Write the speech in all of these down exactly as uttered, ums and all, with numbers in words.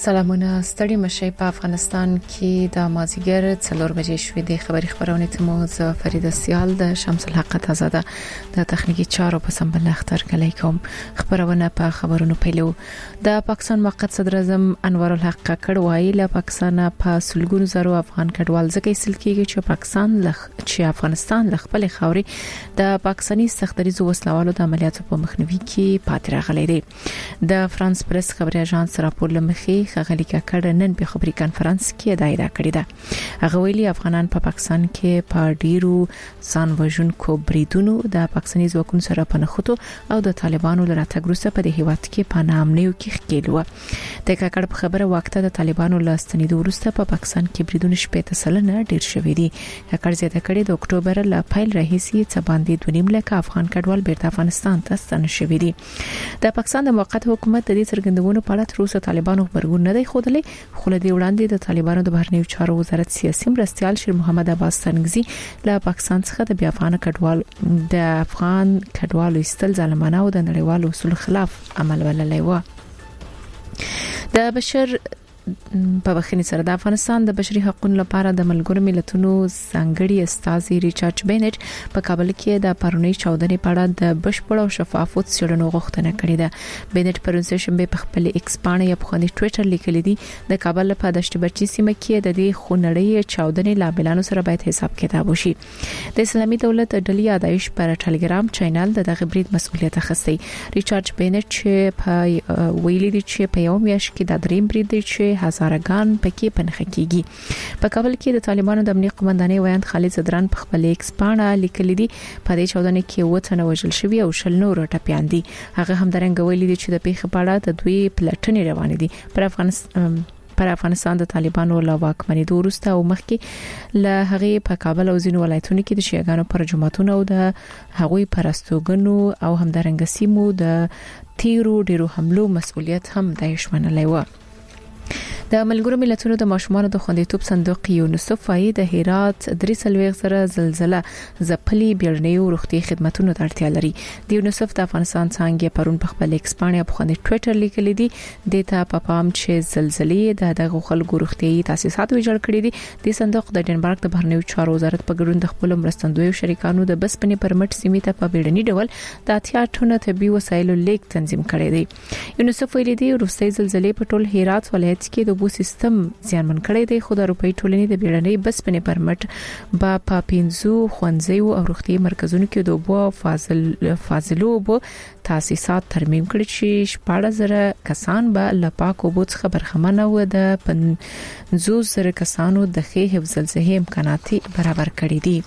سلامونه ستړي مشي په افغانستان کې د مازیګر څلور بجې شوې د خبري خبرونه ته مو ز فرید سیال د شمس الحق تازه د تخنیکی چارو په سمبل اختر کلی کوم خبرونه په خبرونو پیلو د پاکستان موقت صدر اعظم انور الحق کډوای له پاکستان په سلګونو زرو افغان کډوال ځکه ایستل کېږي چې پاکستان لخ چې افغانستان له خپل خاوري د پاکستاني سختريزو وسلوالو د عملیاتو په مخنیوي کې پاتې راغلي دي د فرانس پریس خبري اژانس راپور لمخي خغلی کړه نن په خبري کانفرنس کې دایره کړې ده هغه ویلي افغانان په پاکستان کې په ډیرو ځان وژونکو بریدونو د پاکستاني ځواکونو سره په نخوتو او د طالبانو لراتګ وروسته په دې هیواد کې پنامنیو کې خکېلو د کاکړ په خبره وخته د طالبانو لاستنیدو وروسته په پاکستان کې بریدونه شپې ته سلنه ډیر شوې دي کاکړ زیاته کړي د اکتوبر ل پایل راهیسي څه باندې د نیم لک افغان کډوال بیرته افغانستان ته ستنه شوې دي د پاکستان د موقت حکومت د دې څرګندونو په اړه تر اوسه طالبانو خبرګون نه دی خودلې خو له دې وړاندې د طالبانو د بهرنیو چارو وزارت سیاسي مرستيال شیر محمد عباس سنگزي له پاکستان څخه د بیا افغان کډوال د افغان کډوالو استل ظالمانه او د نړیوالو اصول خلاف عمل وللی و د بشر په بخښنې سره د افغانستان د بشري حقوقو لپاره د ملګرو ملتونو ځانګړي استازي ریچارډ بینټ په کابل کې د پرونی چودنې په اړه د بشپړ او شفاف څېړنو غوښتنه کړې ده بینټ پرون شنبه په خپل ایکس باندې یا په خوني ټوئیټر لیکلي دي د کابل په دشت برچی سیمه کې د دې خونړۍ چودنې لابلانو سره باید حساب کتاب وشي د اسلامي دولت ډلې یادایش پر ټلګرام چینل د دغه برید مسؤلیت اخیستی ریچارډ بینټ چې په ویلي دي چې په یو میاشت کې د دریم برید دی چې هزارګان پکې پنځه کېږي په کابل کې د طالبانو د امنیت قومندانۍ ویاند خالد زدران په خپل ایکس باندې لیکلي دي په دې چودنې کې وته وژل شوی او شل نور ټپيان دي هغه هم درنګ ویلي دي چې د پیښه په اړه د دوی پلټنې روانې دي پر افغانستان پر افغانستان د طالبانو له واکمنۍ وروسته او مخکې له هغه په کابل او ځینو ولایتونو کې د شیعاګانو پر جماعتونو او د هغوی پرستوګنو او همدارنګ سیمو د تیرو ډیرو حملو مسؤلیت هم د یشمنلای و د ملګرو ملتونو د ماشومان د خوندیتوب صندوق یونیسف وايي د هرات درې سلويغ سره زلزلہ ځپلي بیړنیو روغتي خدماتونو ته اړتیا لري د یونیسف د افغانستان څنګه پرون په خپل ایکس باندې په خوندي ټوئیټر لیکلي دي د ته په پام چې زلزلې د دغه خلکو روغتي تاسیسات ویجاړ کړي دي د صندوق د ډنمارک د بهرنیو چارو وزارت په ګډون د خپل مرستندوی شریکانو د بسپنې پرمټ سیمې ته په بیړني ډول د اتیا ټونه طبي وسایلو لیک تنظیم کړي دي یونیسف ویلي دي روسي زلزلې په ټول هرات ولایت کې د بو سیستم زیانمن کړی دی خو د روپی ټولنې د بیړنۍ بسپنې پرمټ با په پینځو خوندزیو او روغتي مرکزونو کې د بو فاضل فاضلو بو تاسیسات ترمیم کړي چې شپږ زره کسان به لپاکو بوت خبرخمنه و د پنځوس زره کسانو د ښه حفظ الصحه امکانات برابر کړي دي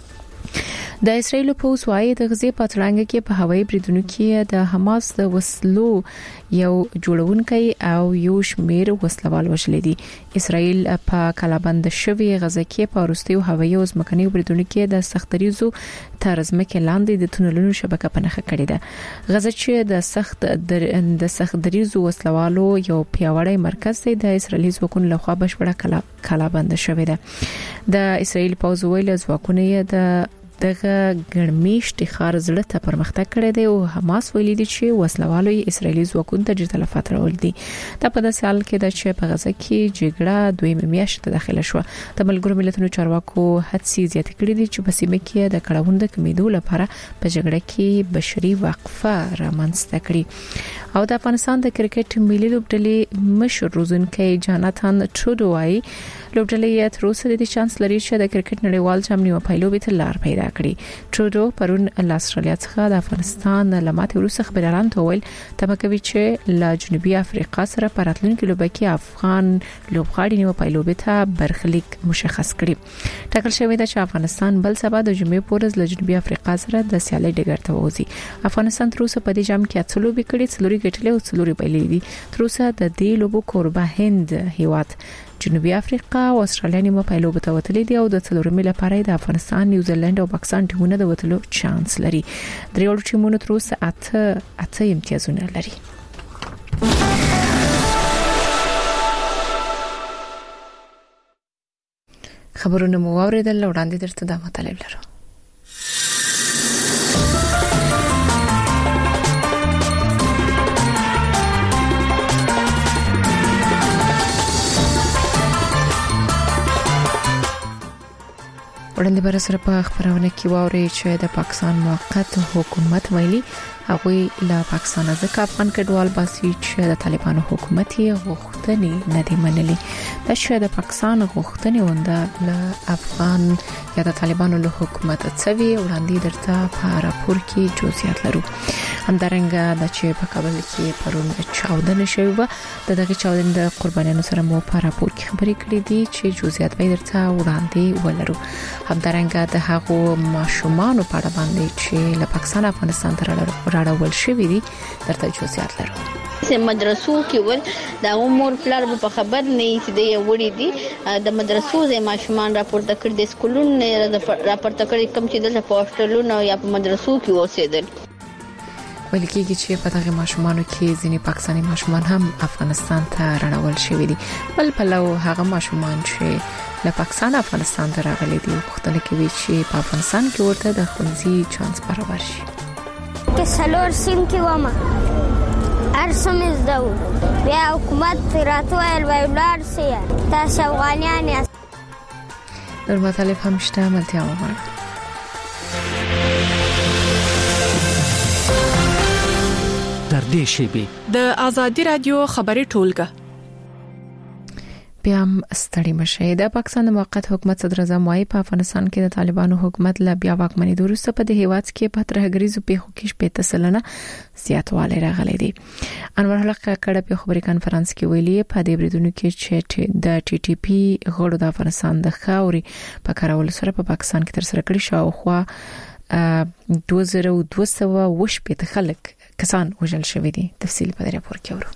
د اسرایل په وسوای د غزې په تړانګ کې په هوایي بریدونو کې د حماس د وسلو یو جوړونکي او یو شمیر وسلوال وشل دي اسرایل په کلابند شوی غزه کې په وروستیو هوایي او ځمکني بریدونو کې د سختريزو ترزمکه لاندې د تونلونو شبکه پنهخه کړې ده غزه چې د سخت د سختريزو وسلوالو یو پیاوړی مرکز دی د اسرایلی ځواکونو لخوا بشپړه کلابند شوی ده د اسرایل پوځ ویل ځواکونه د دغه ګرمیشت خار زړه ته پرمختګ کړی دی او حماس ویلي دي چې وسلوالو اسرایلی ځواکونو ته ډېر تلفات راوړل دي دا په داسې حال کې ده چې په غزه کې جګړه دوی میاشت ته داخله شو د ملګرو ملتونو چارواکو هڅې زیاتې کړې دي چې په سیمه کې د کړهوند د کمیدو لپاره په جګړه کې بشري وقفه رامنځته کړي او د افغانستان د کرکټ ملي لوبډلې مشر روزنکي جاناتان ټرودو وايي لوبډلې تر اوسه د چانس لري چې د کرکټ نړیوال چم نیو پایلوبې ته لار پیدا کړي ټرودو پرون له استرالیا څخه د افغانستان لمات وروسته خبريالان ته ویل تمه کوي چې له جنوبي افریقا سره پراتلونکو لوبه کې افغان لوبغاړي نیو پایلوبې ته برخلیک مشخص کړي ټاکل شوی دی چې افغانستان بل سبا د جمعې پورز له جنوبي افریقا سره د سیالي ډګر ته وځي افغانستان تر اوسه په دې جام کې اتلو بکړي څلوري ګټلې او څلوري بایلې دي تر اوسه د دې لوبو کوربه هند هیواد جنوبي افریقا او استرالیا نیمه پایلوبه ته وتلې دي او د څلورمې لپاره د افغانستان نیوزیلند او پاکستان ټیمونه د وتلو چانس لري دریوړو ټیمونو تر اوسه اته اته امتیازونه لري خبرونه مو اوریدل وړاندې درته د مطالب لرو وړاندې بر سره په خبرونه کې واوري چې د پاکستان موقت حکومت ویلي هغه له پاکستان ځکه افغان کډوال باسي چې د طالبانو حکومت یې غوښتنې نه دی منلي. دا چې د پاکستان غوښتنې ونده له افغان یا د طالبانو له حکومت څوي وړاندې درته په راپور کې جزئیات لرو. همدارنګه د چې په کابل کې پرون چاودنه شوې و د دغه چاودنې د قربانیانو سره مو په راپور کې خبرې کړې دي چې جزئیات به درته وړاندې ولرو. همدارنګه د هغو ماشومان په اړه باندې چې له پاکستان افغانستان ته راړول شوې دي درته جزئیات لرو. سه مدرسو کې ول د عمر پلار په خبر نه چې د وړي دي د مدرسو زې ماشومان راپورته کړ د سکولونو راپورته کړ کوم چې د پوسټلونو یا په مدرسو کې اوسېدل. ویل کېږي چې په دغه ماشومانو کې ځینې پاکستاني ماشومان هم افغانستان ته راړول شوي دي. بل پلو هغه ماشومان چې له پاکستان افغانستان ته راغلي دي وختونه کې وی چې په افغانستان کې ورته د خونځي چانس برابر شي. که سلور سیم کې ومه ارسم زدو بیا حکومت راتویل ویلار سي تاسو افغانیان یاست. نور مطالب هم شته ملتیا وغواړه. در دې شیبه د ازادي رادیو خبري ټولګه بیا ستړي مشه. د پاکستان د موقت حکومت صدر اعظم وايي په افغانستان کې د طالبانو حکومت لا بیا واکمنۍ وروسته په د هیواد کې په ترهګریزو پیښو کې شپږ تسلنه زیاتوالی راغلی دی. انور حق کړه په خبري کانفرنس کې ویلي په دې بریدونو کې چې د ټي ټي پی غړو د افغانستان د خاوري په کارول سره په پاکستان کې تر سره کړی شو خو دوه زره دوه سوه وشپږ خلک کسان وژل شوی دي. تفصیل په راپور کې ورو.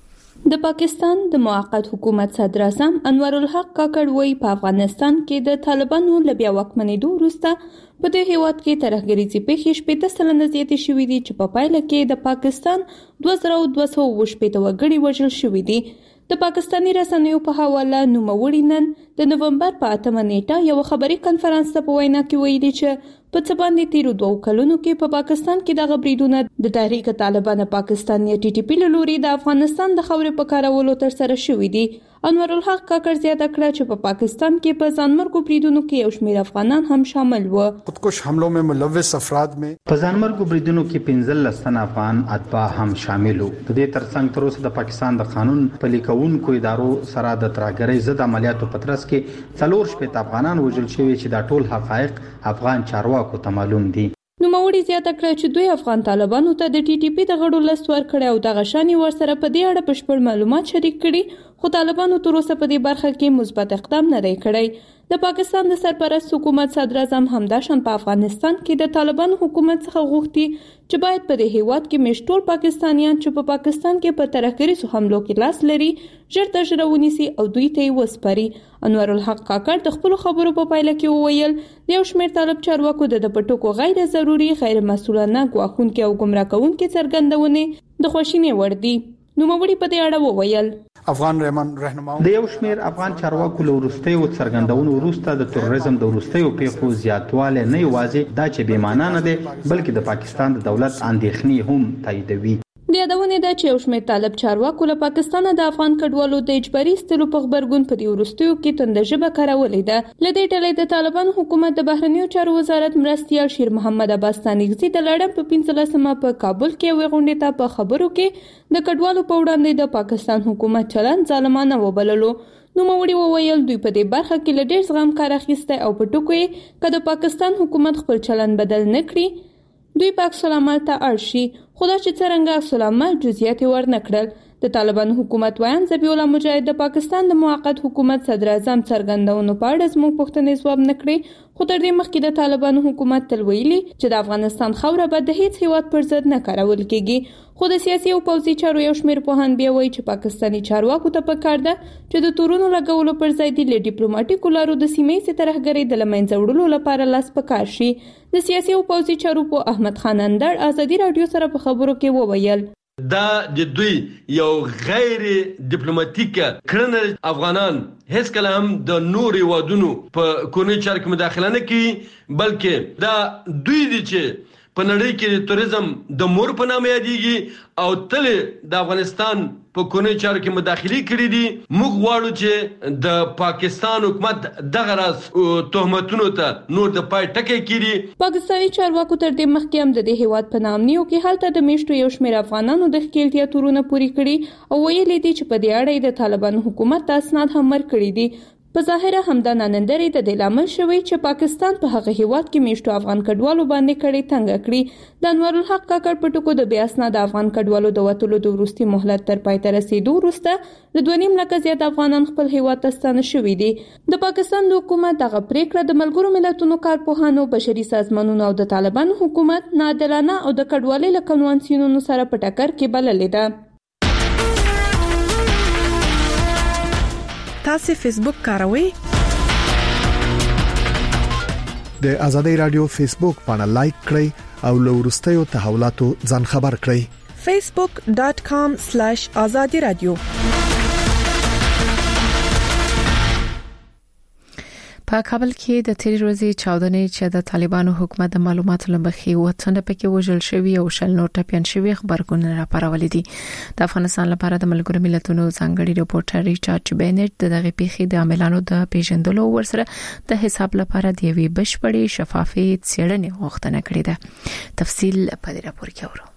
د پاکستان د موقت حکومت صدر اعظم انور الحق کاکړ وایي په افغانستان کې د طالبانو له بیا واکمنېدو وروسته په دې هیواد کې ترهګریزي پیښې شپږ سلنه زیاتې شوې دي چې په پایله کې د پاکستان دوه زره دوه سوه وشپږ وګړي وژل شوي دي. د پاکستاني رسنیو په حواله نوموړي نن د نومبر په اتمه نیټه یو خبري کانفرنس ته په وینا کې ویلي چې په څه باندې تیرو دوه کلونو کې په پاکستان کې د غبرګونو د تحریک طالبان پاکستان یا ټي ټي پی له لوري د افغانستان د خاورې په کارولو تر سره شوې دي. انور الحق کاکړ زیاته کړه چې په پاکستان کې په ځانمرګو بریدونو کې یو شمېر افغانان هم شامل و. خودکش حملوں میں ملوث افراد میں په ځانمرګو بریدونو کې پنځلس تنه افغان اتباع هم شامل وو. د دې ترڅنګ تر اوسه د پاکستان د قانون پلي کوونکو ادارو سره د ترهګرۍ ضد عملیاتو په ترڅ کې څلور شپږ افغانان وژل شوي چې دا ټول حقایق افغان چارواکو ته معلوم دي. نوموړي زیاته کړه چې دوی افغان طالبانو ته د ټي ټي پی د غړو لست ورکړی او دغه شانې ورسره په دې اړه بشپړ معلومات شریک کړي خو طالبانو تر اوسه په دې برخه کې مثبت اقدام نه دی کړی. د پاکستان د سرپرست حکومت صدر اعظم همداشان په افغانستان کې د طالبانو حکومت څخه غوښتي چې باید په دې هیواد کې مشټول پاکستانیان چې په پاکستان کې په ترهګریزو حملو کې لاس لري ژر تر ژره ونیسي او دوی ته یې وسپاري. انور الحق کاکړ د خپلو خبرو په پایله کې وویل د یو شمېر طالب چارواکو د پټوکو غیر ضروري غیر مسؤلانه ګواښونکي او ګمراه کوونکي څرګندونې د خوښینې وړ دي. نوموړي په دې اړه وویل افغان رهنماو د یو شمېر افغان چارواکو له وروستیو څرګندونو وروسته د تروریزم د وروستیو پیښو زیاتوالی نه یوازې دا چې بې معنا نه دی بلکې د پاکستان د دولت اندېښنې هم تاییدوي. د یادونې ده چې یو شمېر طالب چارواکو له پاکستانه د افغان کډوالو د اجباري ایستلو په غبرګون په دې وروستیو کې تنده ژبه کارولې ده. له دې ډلې د طالبان حکومت د بهرنیو چارو وزارت مرستیال شیر محمد عباس ستانکزي د لړم په پنځلسمه په کابل کې یوې غونډې ته په خبرو کې د کډوالو په وړاندې د پاکستان حکومت چلند ظالمانه وبللو. نوموړي وویل دوی په دې برخه کې له ډېر زغم کار اخیستی او په ټکو یې که د پاکستان حکومت خپل چلند بدل نه کړي دوی په عکس العمل ته اړ شي. خو دا چې څرنګه عکس العمل جزئیات یې ور نه کړل. د طالبانو حکومت وایان ذبیح الله مجاهد د پاکستان د موقت حکومت صدر اعظم څرګندونو په اړه زموږ پوښتنې ځواب نه کړې خو تر دې مخکې د طالبانو حکومت تل ویلي چې د افغانستان خاوره به د هیڅ هیواد پر ضد نه کارول کېږي. خو د سیاسي او پوځي چارو یو شمېر پوهان بیا وایي چې پاکستاني چارواکو ته پکار ده چې د تورونو لګولو پر ځای د ډیپلوماټیکو لارو د سیمه ییزې ترهګرۍ د له منځه وړلو لپاره لاس پکار شي. د سیاسي او پوځي چارو په احمد خان اندړ ازادي رادیو سره په خبرو کې وویل دا د دوی یو غیر ډیپلوماټیک کړنه افغانان هیڅ کله هم د نور وادونو په کورنۍ چارو کې مداخله نه کوي بلکې دا دوی دي چې په نړۍ کې د توریزم د مور په نامه یادېږي او تل د افغانستان په کورنۍ چارو کې مداخله کړې دي. موږ غواړو چې د پاکستان حکومت دغه راز تهمتونو ته نور د پای ټکی کړي. پاکستاني چارواکو تر دې مخکې هم د دې هیواد په نامنیو کې هلته د میشتو یو شمېر افغانانو د ښکېلتیا تورونه پوری کړي او ویلي دي چې په دې اړه د طالبانو حکومت ته اسناد هم ورکړي دي. په ظاهره همدا ننندرې د دې لامل شوی چې پاکستان په هغه هیواد کې میشتو افغان کډوالو باندې کړي تنګ کړي. د انور الحق کاکړ په ټکو د بیا اسناد افغان کډوالو د وټولو د وروستي مهلت تر پای ته رسیدو وروسته د دوه نیم لکه زیات افغانان خپل هیواد ته ستانه شوي دي. د پاکستان د حکومت دغه پریکړه د ملګرو ملتونو کارپوهانو، بشري سازمانونو او د طالبانو حکومت ناعادلانه او د کډوالۍ له کنوانسیونونو سره په ټکر کې بللې ده. تاسو فیسبوک کاروئ؟ د آزادۍ رادیو فیسبوک باندې لایک کړئ او له وروستیو تحولاتو ځان خبر کړئ. facebook dot com slash azadi radio. په کابل کې د تیرې ورځې چاودنې چې د طالبانو حکومت د معلوماتو لمخې وطن پکې وژل شوی او شل نور ټپيان شوی خبرګون راپارولې دي. د افغانستان لپاره د ملګرو ملتونو ځانګړي رپورټر ریچارډ بینټ د دغه پیښې د عاملانو د پیژندلو ورسره د حساب لپاره د یوې بشپړې شفافې څېړنې غوښتنه کړې ده. تفصیل په دې راپور کې اورو.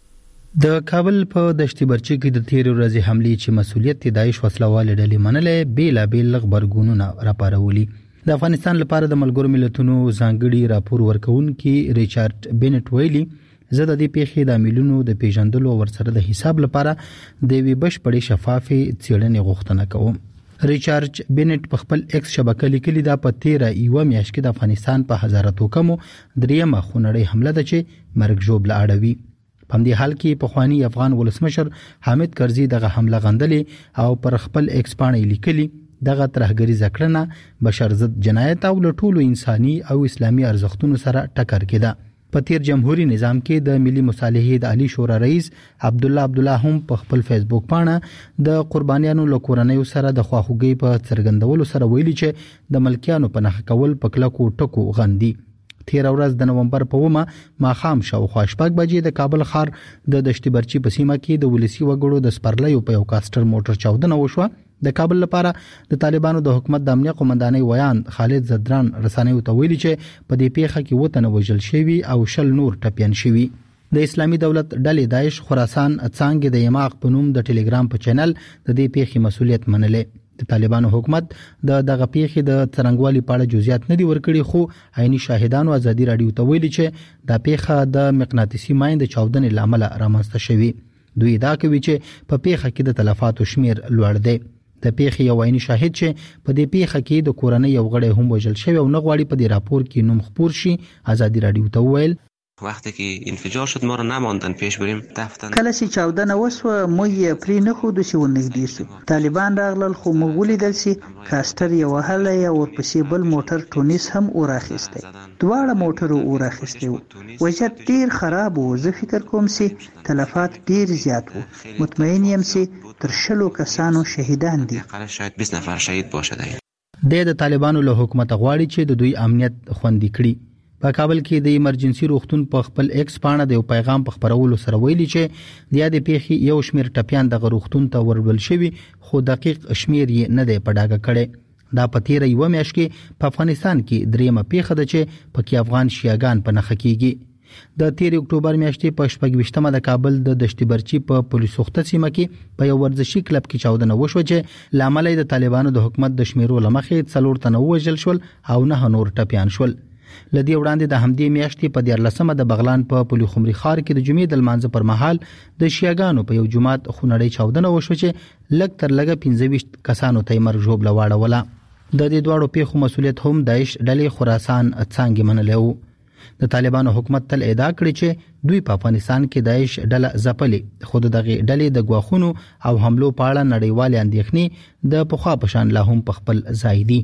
د کابل په دشتي برچي کې د تیرې ورځې حملې چې مسؤلیت د داعش وسلوال ډلې منلې بیلا بیل خبرګونونه راپارولي. د افغانستان لپاره د ملګرو ملتونو ځانګړي راپور ورکونکي ریچارډ بینټ ویلي زه د دې پیښې د عاملونو د پیژندلو ورسره د حساب لپاره د یوې بشپړې شفافې څېړنې غوښتنه کوم. ریچارډ بینټ په خپل ایکس شبکې لیکلي دا په تیره یو میاشت کې د افغانستان په هزاراتو کمو دریمه خونړۍ حمله ده چې مرګ ژوبله اړوي. په دې حال کې په خواني افغان ولسمشر حامد کرزي دغه حمله غندلې او پر خپل ایکس باندې لیکلي دغه ترهګری ذکرنه بشر ضد جنایت او لټولو انساني او اسلامي ارزښتونو سره ټکر کېده. په تیر جمهوریت نظام کې د ملي مصالحې د عالی شورا رئیس عبد الله عبد الله هم په خپل فیسبوک باندې د قربانیانو لکورنۍ سره د خواخوږي په څرګندولو سره ویلي چې د ملکیانو په نخښه کول په کلکو ټکو غندي. تیر ورځ د نومبر په ومه ماخام شاوخوا شپږ بجې د کابل ښار د دشتي برچي په سیمه کې د ولسی وګړو د سپرلیو په یو کاستر موټر چاودنه وشوه. د کابل لپاره د طالبانو د حکومت د امنیت قومندانۍ ویان خالد زدران رسنیو ته ویلي چې په دې پیښه کې وطن وژل شوی او شل نور ټپيان شوی. د اسلامي دولت ډلې داعش خراسان څنګه د یماق په نوم د ټلګرام په چینل د دې پیښې مسؤلیت منلې. د طالبانو حکومت د دغه پیښې د څرنګوالي په اړه جزئیات نه دي ورکړي خو عیني شاهدانو ازادي رادیو ته ویلي چې دا پیښه د مقناطیسي ماین د چاودنې لامل رامنځته شوی. دوی دا کوي چې په پیښه کې د تلفاتو شمیر لوړ دی. د پیښې یو عیني شاهد چې په دې پیښه کې د کورنۍ یو غړی هم وژل شوی او نه غواړي په دې راپور کې نوم خپور شي. ازادي رادیو ته ویل وقتی که انفجار شد ما رو نماندن پیش بریم دفتن کله چې چاودنه وسوه موږ یې پرې نه خو د سی ونږدې سو طالبان راغلل خو موږ ولیدل چې کاستر یو هله یا ورپسې بل موټر ټونیس هم اوراخسته دواړه موټر اوراخسته وضعیت ډیر خراب و. زه فکر کوم چې تلفات ډیر زیات وو. مطمئن یم چې تر شلو کسانو شهیدان دي. شاید بیست نفر شهید باشه. د طالبانو له حکومت غواړي چې د دوی امنیت خوندي کړي. په کابل کې د ایمرجنسي روغتون په خپل ایکس باندې د یو پیغام په خبرولو سره ویلي چې د یاد پیښې یو شمیر ټپيان د روغتون ته ورول شوی خو دقیق شمیر یې نه دی په ډاګه کړي. دا په تیر یو میاشت کې په افغانستان کې دریمه پیښه ده چې پکې افغان شیعاګان په نخښه کیږي. د تیر اکتوبر میاشتې په شپږ د کابل د دشتي برچي په پولیسو خته سیمه کې په یو ورزشي کلب کې چاودنه وشو چې لامل د طالبانو د حکومت د شمیرو لمخې څلور تنه وژل شول او نه نور ټپيان شول. لدی وړاندې د همدې میاشتې په دیارلسمه د بغلان په پولی خمري خار کې د جمعې د لمانځه پر مهال د شیعاګانو په یو جماعت خونړۍ چاودنه وشو چې لږ تر لږه پنځه ویشت کسانو ته مرګ ژوبله واړوله. د دې دواړو پیښو مسؤلیت هم داعش ډلې خراسان څنګه منلې وو. د طالبانو حکومت تل ادعا کړې چې دوی په افغانستان کې داعش ډله ځپلې خو دغه ډلې د غواخونو او حملو په اړه نړیوال اندېښنې د پخوا په شان لا هم په خپل ځای دي.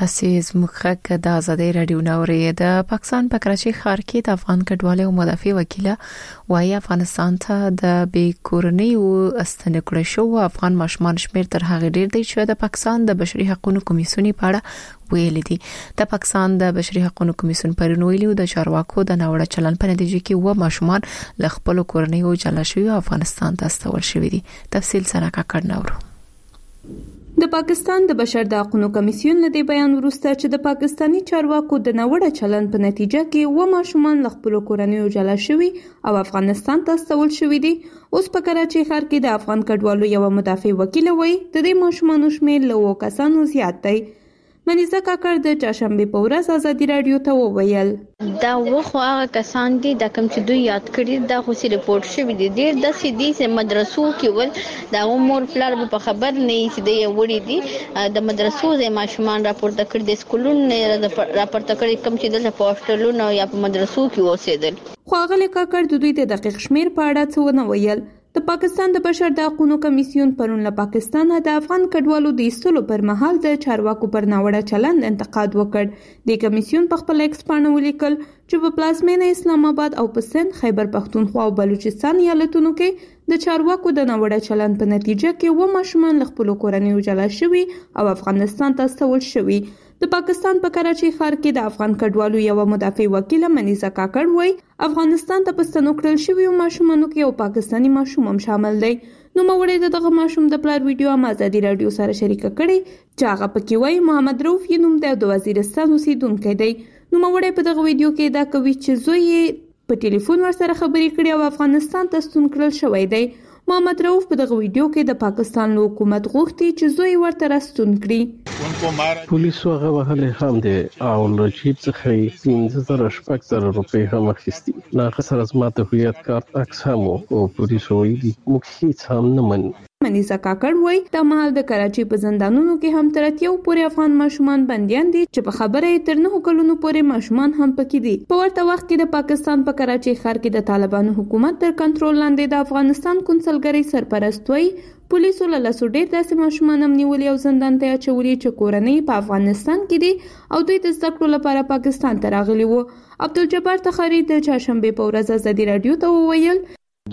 تاسو زموږه د آزادۍ رادیو نورې د پاکستان په کراچۍ ښار کې د افغان کډوالو مدافع وکیل وايي افغانستان ته د بې کورنۍ او استنکړې شو افغان ماشومان شمیر تر هغه ډیر دی چې د پاکستان د بشري حقوقو کمیسیون په اړه ویل دي. د پاکستان د بشري حقوقو کمیسیون پرون ویلي د چارواکو د ناوړه چلن په نتیجه کې و ماشومان له خپل کورنۍ او جلا شوی افغانستان ته استول شوی دي. تفصیل سره کاکړ نورو. د پاکستان د بشر د حقوقو کمیسیون له دې بیان وروسته چې د پاکستانی چارواکو د ناوړه چلن په نتیجه کې و ماشومان له خپل کورنۍ جلا شوي او افغانستان ته استول شوي دي. اوس په کراچۍ ښار کې د افغان کډوالو یو مدافع وکیل وایي د دې ماشومانو شمېر له اوو کسانو زیات دی. منیزه کاکړ د چاشنبه په ورځ آزادي رادیو ته وویل دا وخو هغه کسان دي د کوم چې دوی یاد کړی دا خو سي رپورټ شوی دي ډیر د سي دي سه مدرسو کې ول دا عمر پلار په خبر نه چې د وړي دي د مدرسو زې ماشومان راپورته کړ د سکولونو راپورته کړی کوم چې د پوسټلونو یا په مدرسو کې اوسېدل. خو هغه کاکړ د دوی د دقیق شمیر په اړه څه ونه ویل. د پاکستان د بشر د حقوقو کمیسیون پرون له پاکستان د افغان کډوالو د ایستلو پر مهال د چارواکو پر ناوړه چلند انتقاد وکړ. د کمیسیون په خپل ایکس باندې ولیکل چې په پلازمینه اسلام آباد او په سند خیبر پختونخوا او بلوچستان ایالتونو کې د چارواکو د ناوړه چلند په نتیجه کې و ماشومان له خپل کورنۍ جلا شوي او افغانستان ته استول شوي. د پاکستان په کراچۍ ښار کې د افغان کډوالو یو مدافع وکیل منیزه کاکړ وایي افغانستان ته پستنو کړل شوی او ماشومانو کې یو پاکستانی ماشوم هم شامل دی. نو موړې دغه ماشوم د پلار ویډیو هم آزادي رادیو سره شریک کړي چې هغه پکې وایي محمد رؤف یې نوم دی او د وزیرستان اوسیدونکی دی. نو موړې په دغه ویډیو کې دا کوي چې زوی یې په ټلیفون ورسره خبرې کړې او افغانستان ته ستون کړل شوی دی. محمد رؤف په دغه ویډیو کې د پاکستان له حکومت غوښتي چې زوی ورته راستون کړي. پولیسو هغه وهلې هم دي او له جیب څخه یې پنځه زره شپږ زره روپۍ هم اخیستي. له هغه سره زما د هویت کارت عکس هم او پولیسو ویلي موږ هیڅ هم نه منو. منیزه کاکړ وایي د مهال د کراچۍ په زندانونو کې هم تر اتیاو پورې افغان ماشومان بنديان دي چې په خبره یې تر نهو کلونو پورې ماشومان هم پکې دي. په ورته وخت کې د پاکستان په کراچۍ ښار کې د طالبانو حکومت تر کنټرول لاندې د افغانستان کونسلګرۍ سرپرست وایي پولیسو له لاسو ډېر داسې ماشومان هم نیولي او زندان ته اچولي چې کورنۍ په افغانستان کې دي او دوی د زده کړو لپاره پاکستان ته راغلي وو. عبدالجبار تخاری د چاشنبه په ورځ آزادي رادیو ته وویل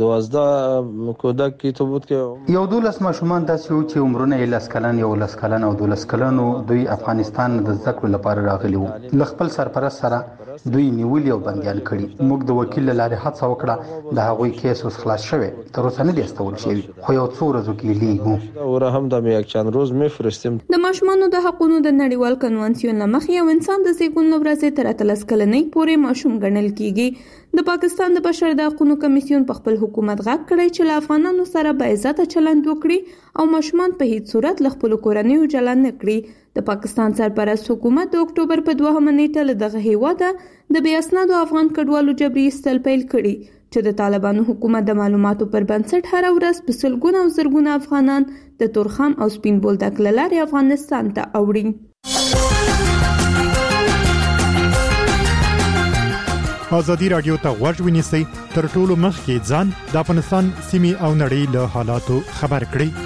دوازده کودک کی ثبوت کې یو دولس ماشومان داسې و چې عمرونه یې لس کلن یو لس کلن او دولس کلنو دوی افغانستان د زده کړو لپاره راغلي وو. له خپل سرپرست سره دوی نیولي او بندیان کړي. موږ د وکیل له لارې هڅه وکړه د هغوی کیس اوس خلاص شوی تر اوسه نه دی استول شوی خو یو څو ورځو کې لیږو او هم د یک چند روز میفرستیم. د ماشومانو د حقوقو د نړیوال کنوانسیون لمخې یو انسان د زیږون ورځې تر اتلس کلنۍ پورې ماشوم ګڼل کیږي. د پاکستان د بشر د حقوقو کمیسیون په خپل حکومت غږ کړی چې له افغانانو سره با عزته چلند وکړي او ماشومان په هیڅ صورت له خپل کورنۍ جلا نه کړي. د پاکستان سرپرست حکومت د اکتوبر په دوهمه نیټه له دغه هیواده د بې اسنادو افغان کډوالو جبري ایستل پیل کړي چې د طالبانو حکومت د معلوماتو پر بنسټ هر ورځ په سلګونه او زرګونه افغانان د تورخم او سپین بولدک له لارې افغانستان ته اوړي. آزادي رادیو ته غوږ ونیسئ تر ټولو مخکې ځان د افغانستان سیمې او نړۍ له حالاتو خبر کړئ.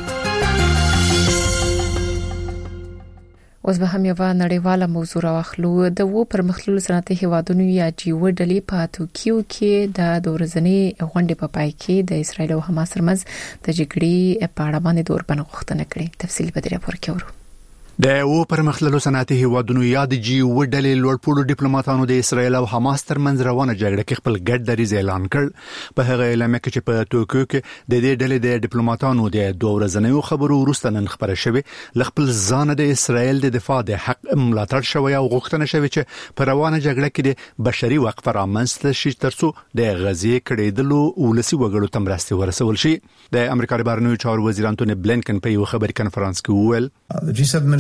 اوس به هم یو نړیواله موضوع راوخلو. د وو پرمختللو صنعتي هیوادونو یا جیو ډلې په توکیو کې د دورزنې غونډې په پای کې د اسرایل او حماس ترمنځ د جګړې په اړه باندې دوربن غوښتنه کړې. تفصیل به درې راپور کې ورو. د او پرمختللو صنعتي هیوادونو یا د جی او ډلې لوړپوړو ډیپلوماټانو د اسرایل او حماس ترمنځ روانه جګړه کې خپل ګډ دریځ اعلان کړ. په هغه اعلامیه کې چې په توکیو کې د دې ډلې د ډیپلوماټانو د دوه ورځنیو خبرو وروسته نن خبره شوې ل خپل ځان د اسرایل د دفاع د حق ملاتړ شوی او غوښتنه شوی چې په روانه جګړه کې د بشري وقفه رامنځته شي ترڅو د غزې کړېدلو ولسی وګړو ته مرستې ورسول شي. د امریکا د بهرنیو چارو وزیر انټونی بلینکن په یو خبري کانفرنس کې وویل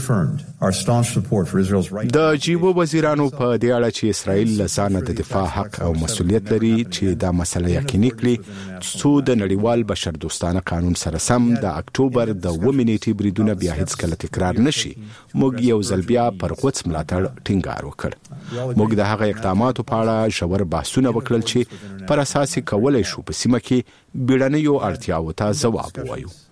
د جیبو وزیرانو په دې اړه چې اسرائیل لسانه د دفاع حق او مسؤلیت لري چې دا مسله یقیني کړي څو د نړیوال بشر دوستانه قانون سره سم د اکتوبر د اووه نیټې بریدونه بیا هیڅ کله تکرار نشي. موږ یو ځل بیا پر قدس ملاتړ ټینګار وکړ. موږ د هغه اقداماتو په اړه ژور بحثونه وکړل چې پر اساس کولای شو په سیمه کې بیړنیو اړتیاو ته ځواب ووایو.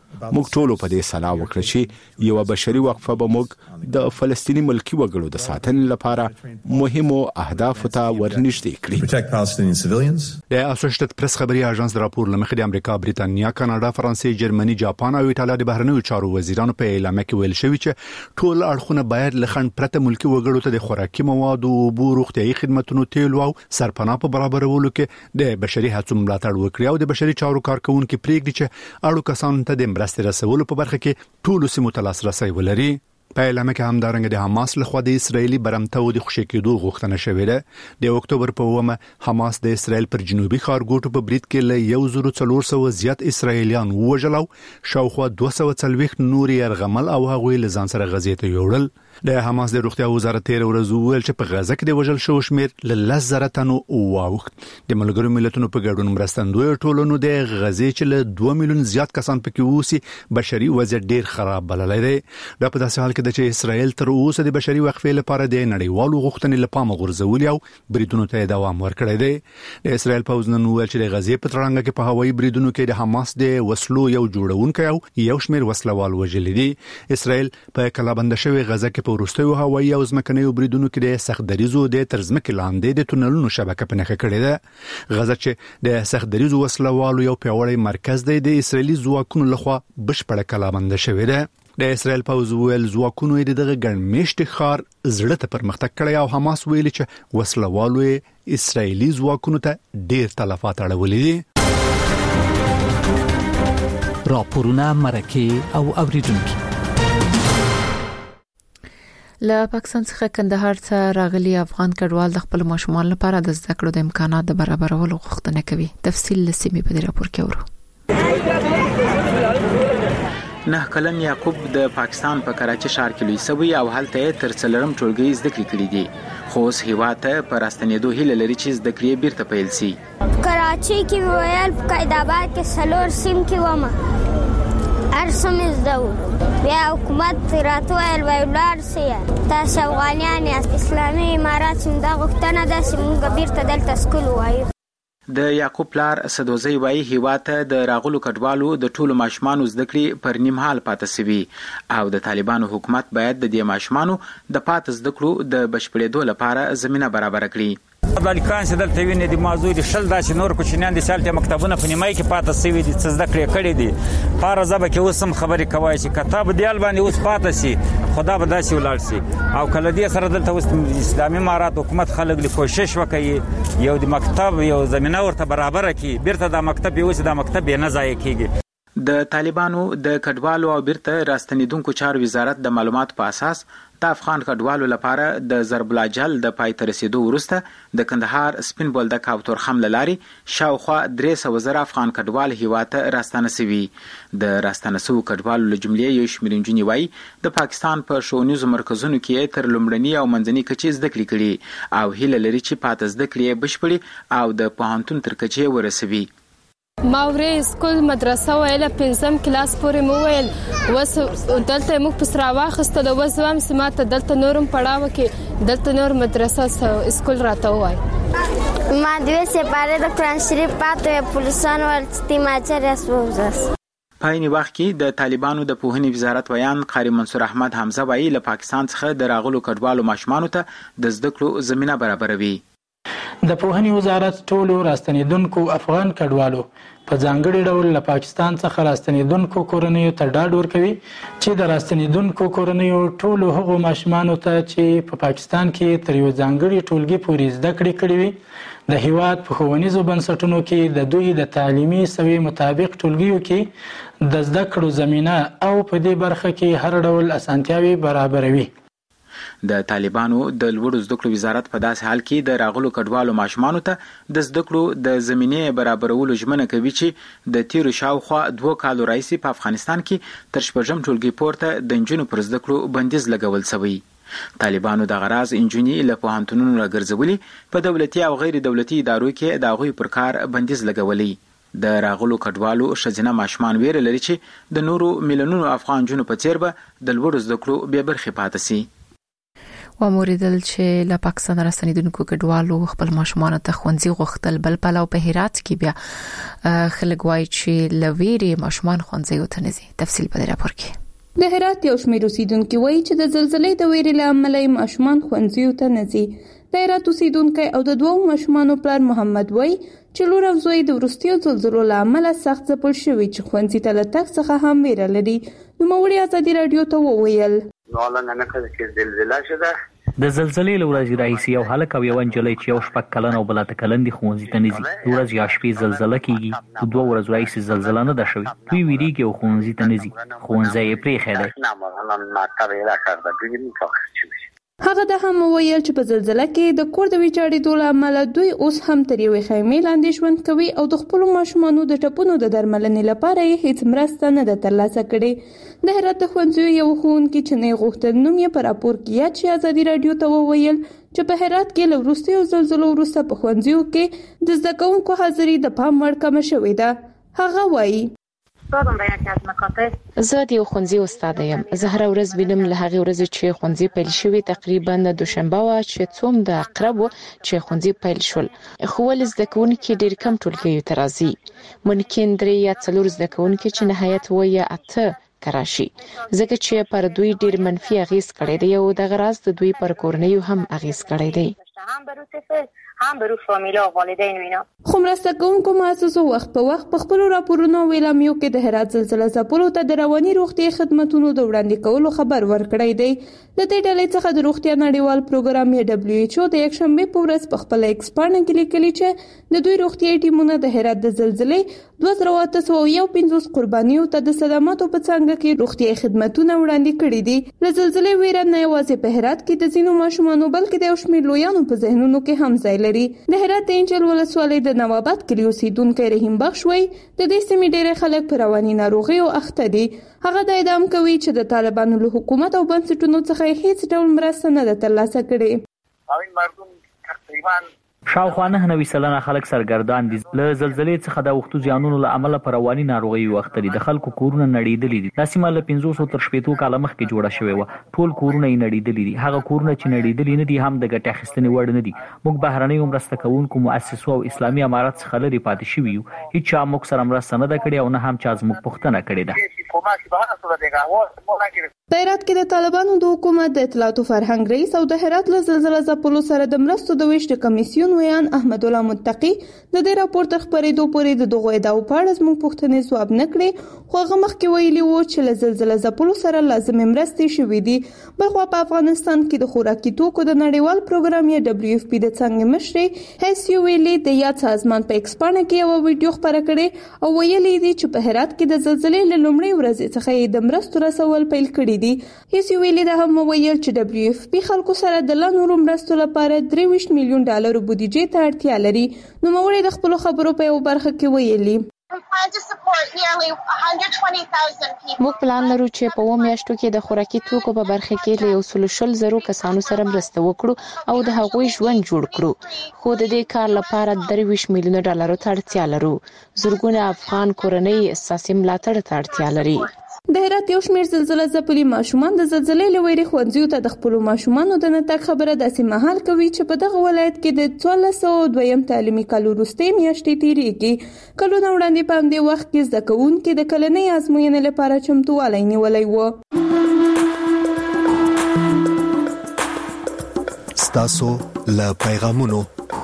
موږ ټول په دې سلا وکړه چې یو بشري وقفه به موږ د فلسطینی ملکی وګړو د ساتنې لپاره مهمو اهدافو ته ورنږدې کړي. د اسوسییټډ پریس خبري اژانس د راپور لمخې د امریکا، بریټانیا، کاناډا، فرانسې، جرمني، جاپان او ایټالیا د بهرنیو چارو وزیرانو په اعلامیه کې ویل شوی چې ټول اړخونه باید له خنډ پرته ملکی وګړو ته د خوراکي موادو، اوبو، روغتيایي خدماتو، تیلو او سرپناه په برابرولو کې د بشري هڅو ملاتړ وکړي او د بشري چارو کارکونکو پریږدي چې اړو کسانو ته د مرستې رسولو په برخه کې ټول سیمو ته لاسرسي ولري. په اعلامیه کې همدارنګه د حماس لخوا د اسرایلی برمته او د خوشی کېدو غوښتنه شوې ده. د اکتوبر په اومه حماس د اسرایل پر جنوبي ښارګوټو په برید کې له یو زرو څلور سوه زیات اسرایلیان وژل او شاوخوا دوه سوه څلوېښت نور يرغمل او هغوی له ځان سره غزې ته یوړل. د حماس د روغتیا وزارت تیر ورځ ویل چې په غزه کې د وژل شو شمیر له لس زره تنو واوښت. د ملګرو ملتونو په ګډون مرستندوی ټولنو د غزې چې له دوه میلیون زیات کسان پکې اوسي بشري وضعیت ډیر خراب بللی دی. دا په داسې حال کې ده چې اسرائیل تر اوسه د بشري وقفې لپاره د نړیوالو غوښتنې لپاره غورځولي او بریدونو ته دوام ورکړی دی. د اسرائیل پوځ نن ویل چې د غزې په تړانګه کې په هوایي بریدونو کې د حماس د وسلو یو جوړونکی او یو شمیر وسلوال وژلي دي. اسرائیل په کلابند شوی غزه کې په وروستیو هوایي او ځمکنیو بریدونو کې د سختدریزو د ترزمکې لاندې د تونلونو شبکه په نښه کړې ده. غزه چې د سختدریزو وسلوالو یو پیاوړی مرکز دی د اسرایلی ځواکونو لخوا بشپړه کلابند شوی ده. د اسرائیل پوځ ویل ځواکونو د دغه ګڼمېشت ښار زړه ته پرمختګ کړی او حماس ویلي چې وسلوالو اسرایلی ځواکونو ته ډیر تلفات اړولي دي. راپورونه مرکه او اوریدونکو له پاکستان څخه کندهار ته راغلي افغان کډوال د خپل ماشومان لپاره د زده کړو د امکانات د برابرولو غوښتنه کوي. تفصیل لسیمې په دې راپور کې ورو. نه کلن یعقوب د پاکستان په کراچي ښار کې لوی سوی او هلته تر څلورم ټولګي زده کړې کړې دي خو اوس هیواد ته پر راستنېدو هیله لري چې زده کړې بیرته پیل شي. کراچي کې ویل قایدآباد کې سلور سیم کې ومه ارسم زدو بیا حکومت راتویل ویلار سي تاسو افغانان اسلامي امارات څنګه غوښتنه ده چې موږ بیرته دلته سکول وایو. د یعقوب پلار سدوزی وای هیواد ته د راغلو کډوالو د ټولو ماشومانو زده کړې پر نیم حال پاتې سوي او د طالبانو حکومت باید د دې ماشومانو د پاتې زده کړو د بشپړېدو لپاره زمينه برابر کړي. بلکان چې دلته ویني د موضوع د شل داسې نور کوچنیان د سالته مکتبونه په نیمای کې پاتې سوي دي چې زده کړې کړې دي. پاره زبه کې اوس هم خبرې کوي چې کتاب دیال باندې اوس پاتې سي خدا به داسې ولاړ سي او کله دې سره دلته اوس اسلامي امارات حکومت خلک له کوشش وکړي یو د مکتب یو زمينه ورته برابر کړي بیرته د مکتب اوس د مکتب نه ځای کیږي. د طالبانو د کډوالو او بیرته راستنیدونکو چارو وزارت د معلومات په اساس د افغان کډوالو لپاره د ضرب الاجل د پای ته رسیدو وروسته د کندهار سپین بولدک او تورخم لاري شاوخوا درې سوه زره افغان کډوال هیواد ته راستانه سوي. د راستانه سوو کډوالو له جملې یو شمېر نجونې وایي د پاکستان په ښوونیزو مرکزونو کې تر لومړني او منځني کچې زده کړې کړي او هیله لري چې پاتې زده کړې بشپړي او د پوهنتون تر کچې ورسوي. ما ورې سکول مدرسه ویله پنځم کلاس پورې مو ویل وس دلته موږ په سره واخیستل وس هم سماته دلته نورم پړاو کې دلته نور مدرسه سکول راته وای. ما دوی سپاره د قرآن شریف پاتې پولیسان ورته ماچر اسوزس. په یوه وخت کې د طالبانو د پوهنې وزارت ویان قاری منصور احمد حمزه وایي له پاکستان څخه د راغلو کډوالو ماشومانو ته د زده کړو زمينه برابروي. د پوهنې وزارت ټولو راستنیدونکو افغان کډوالو په ځانګړي ډول له پاکستان څخه راستنیدونکو کورنیو ته ډاډ ورکوي چې د راستنیدونکو کورنیو ټولو هغو ماشومانو ته چې په پاکستان کې تر یو ځانګړي ټولګي پورې زده کړې کړې وي د هیواد په ښوونیزو بنسټونو کې د دوی د تعلیمي سوي مطابق ټولګیو کې د زده کړو زمینه او په دې برخه کې هر ډول اسانتیاوي برابروي. د طالبانو د لوړو زده کړو وزارت په داسې حال کې د راغلو کډوالو ماشومانو ته د زده کړو د زمینې برابرولو ژمنه کوي چې د تیرو شاوخوا دوه کالو راهیسې په افغانستان کې تر شپږم ټولګي پورته د نجونو پر زده کړو بندیز لګول شوی. طالبانو د غراز انجونی له پوهنتونونو راګرځولي په دولتي او غیر دولتي ادارو کې د هغوی پر کار بندیز لګولي. د راغلو کډوالو ښځینه ماشومان ویره لري چې د نورو میلیونونو افغان جنونو په څیر به د لوړو زده کړو بې برخې پاتې سي. و موریدل چې له پاکستان راستنیدونکو کډوالو خپل ماشومان ته خوندې غوښتل بل پلاو په هرات کې بیا خلک وایي چې لويري ماشومان خوندې وته نزي. تفصیل په راپور کې. د هرات یو شمېر اوسیدونکو وایي چې د زلزلې د ویرې له امله ماشومان خوندې وته نزي. د هرات اوسیدونکو او د دوو ماشومانو پلار محمد وایي چې لور او زوی د ورستیو زلزلو له امله سخت ځپل شوي چې خوندې ته له تګ څخه هم ویره لري. نوموړي ازادي رادیو ته وویل نو نه نه چې زلزلہ شوه د زلزلې لورځ راځي یو هلک او یو انجلۍ چې یو شپږ کلن او بل ته کلن دي خوندې ته نزي. ورځ یا شپې زلزلہ کیږي دوه ورځې راځي زلزلہ نه ده شوی دوی ویریږي او خوندې ته نزي خوندې یې پرې خېده. هغه د هم ویل چې په زلزلہ کې د کور د ویجاړېدو له امله دوی اوس هم تر یوې خیمې لاندې ژوند کوي او د خپل ماشومانو د ټپونو د درملنې لپاره یې هیڅ مرسته نه ده ترلاسه کړې. د هرات د ښوونځیو یو ښوونکي چې نه غوښتل نوم یې په راپور کې یاد شي ازادي رادیو ته وویل چې په هرات کې له وروستیو زلزلو وروسته په ښوونځیو کې د زده کوونکو حاضري د پام وړ کمه شوې ده. هغه وایي زه د یو ښوونځي استاد یم. زه هر ورځ وینم له هغې ورځې چې ښوونځي پیل شوی تقریبا دوشنبه وه چې څوم د اقرب چې ښوونځي پیل شول خو ولې زده کوونکي ډېر کم ټولګیو ته راځي. ممکن درې یا څلور زده کوونکي چې نهایت اووه یا اته کراشي ځکه چې پر دوی ډېر منفي اغیز کړی دی او دغه راز د دوی پر کورنیو هم اغیز کړی دی. هم برو فامیلا او والدین وینا. خو مرسته کوونکو مؤسسو وخت په وخت په خپل راپورونو ویلامیو کې د هرات زلزلہ ځپلو ته د رواني روغتي خدماتو د وړاندې کولو خبر ورکړی دی. د دې ډلې څخه د روغتیا نړیوال پروګرام یا دبليو ایچ او د یک شنبه په ورځ په خپل ایکس باندې کې لیکلي چې د دوی روغتي ټیمونه د هرات د زلزلې دوه زره اته سوه پنځوس قربانیو ته د صدماتو په څنګه کې روغتي خدماتونه وړاندې کړي دي. د زلزلې ویره نه یوازې په هرات کې د ځینو ماشومانو بلکې د یو شمېر لویانو په ذهنونو کې هم ځای لري. د هرات د انجل ولسوالۍ د نواباد کلي اوسیدونکی رحیم بخش وایي د دې سیمې ډېری خلک په رواني ناروغیو اخته دي. هغه دا ادعا کوي چې د طالبانو له حکومت او بنسټونو څخه هیڅ ډول مرسته نه ده ترلاسه کړې. شاوخوا نه نوي سلنه خلک سرګردان دي. له زلزلې څخه د وختو زیانونو له امله پر رواني ناروغیو اخته دي. د خلکو کورونه نړېدلي دي. دا سیمه له پنځوس تر شپږ کاله مخکې جوړه شوې وه. ټول کورونه یې نړېدلي دي. هغه کورونه چې نړېدلي نه دي هم د ګټې اخیستنې وړ نه دي. موږ بهرنیو مرسته کوونکو مؤسسو او اسلامي امارات څخه لرې پاتې شوي یو. هیڅ چا موږ سره مرسته نه ده کړې او نه هم چا زموږ پوښتنه کړې ده. د هرات کې د طالبانو د حکومت د اطلاعاتو فرهنګ رئیس او د هرات له زلزلہ ځپلو سره د مرستو د ویش د کمیسیون ویان احمد الله متقی د دې راپور تر خبرېدو پورې د دغو ادعاو په اړه زموږ پوښتنې ځواب نه کړې خو هغه مخکې ویلي وو چې له زلزلہ ځپلو سره لازمې مرستې شوې دي. بلخوا په افغانستان کې د خوراکي توکو د نړیوال پروګرام یا دبليو اف پی د څنګه مشري هیڅ ویلي د یاد سازمان په ایکس باندې کې یو ویډیو خبره کړې او ویلي دي چې په هرات کې د زلزلې له لومړۍ ورځې څخه د مرستو رسول پیل کړي دي. هیڅ ویلي د هم ویل چې دبليو اف پی خلکو سره د لنورو مرستو لپاره درې ویشت میلیون ډالر بودیجې ته اړتیا لري. نو موږ د خپل خبرو په یو برخه کې ویلي موږ پلان لرو چې په و میاشتو کې د خوراکي توکو په برخه کې له یو سل شل زرو کسانو سره مرسته وکړو او د هغوی ژوند جوړ کړو. خو د دې کار لپاره درې ویشت میلیون ډالر ته اړتیا لرو. زرګونه افغان کورنۍ اساسي ملاتړ ته اړتیا لري. د هرات یو شمېر زلزلہ ځپلي ماشومان د زلزلې له ویرې ښوونځیو ته د خپلو ماشومانو د نه تګ خبره داسې مهال کوي چې په دغه ولایت کې د څوارلس سوه دویم تعلیمي کال وروستۍ میاشتې تېرېږي. کلونه وړاندې په همدې وخت کې زده کوونکي د کلنۍ ازموینې لپاره چمتووالی نیولی و. ستاسو له پیغامونو.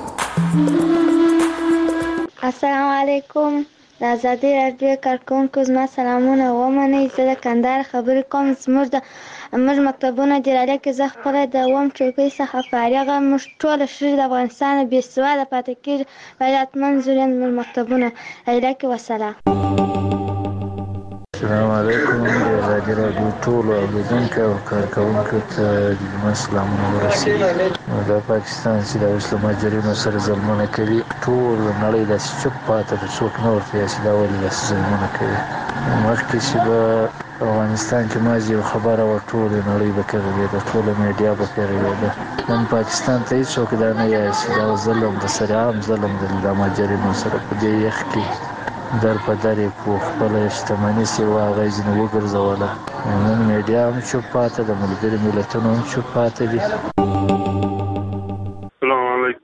السلام علیکم. د ازادي رادیو کارکونکو زما سلامونه ومنئ. زه د کندهار خبرې کوم. زموږ د موږ مکتبونه د راډیو کې زه خپله د اووم ټولګي څخه فارغه یم. موږ ټوله ښځې د افغانستان بې سواده پاتې کېږي. باید حتما زوریان زموږ مکتبونه راډیو کې وسلام. السلام علیکم. د ازادي رادیو ټولو اورېدونکو او کارکوونکو ته د جمعې سلامونه ورسوي. د پاکستان چې د اوس له مهاجرینو سره ظلمونه کوي ټول نړۍ داسې چوپ پاتې ده. څوک نه ورته وایي چې دا ولې داسې ظلمونه کوي. مخکې چې به افغانستان کې مازې یو خبره وه ټولې نړۍ به کې غږېده ټوله میډیا به کې غږېده. نن پاکستان ته هېڅوک دا نه وایي چې دا ظلم د سر عام ظلم دی د مهاجرینو سره په دې یخ کې در په در یې کړو. خپله شتمني چې وه هغه یې ځینې وګرځوله. نن میډیا هم چوپ پاتې ده. ملګري ملتونه هم چوپ پاتې دي.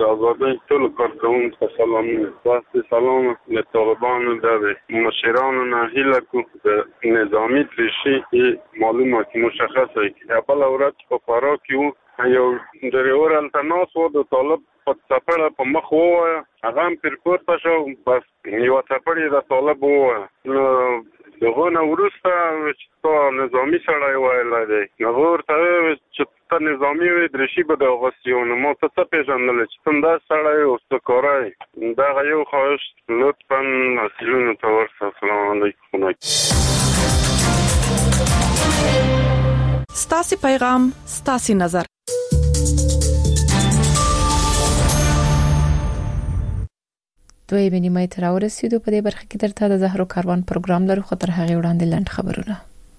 د آزادۍ ټول کارکوونکو ته سلامونه. واسطه سلام له طالبانو د مشرانو نه هیله کو د نظامی تریشي معلومه کی مشخصه کی بل اورات په فرا کې یو ډریور التناس و د طالب په څپړه په مخ ووایه هغه هم پر پورته شو بس یو څپړې د طالب ووایه نو دغه نه وروسته چې تا نظامي سړی ویلی دی هغه ورته چې ته نظامي وې درشي به د اغوستي نو ما ته څه پېژندلی چې ته همداسې سړی او څه کاری دغه یو خواهش لطفا مسؤلینو ته ورسه. السلام علیکم. ستاسې پیغام ستاسې نظر. دوی به نیمه تر ورسېدو په دې برخه کې درته د زهرو کاروان پروګرام لرو خو تر هغه وړاندې لنډ خبرونه.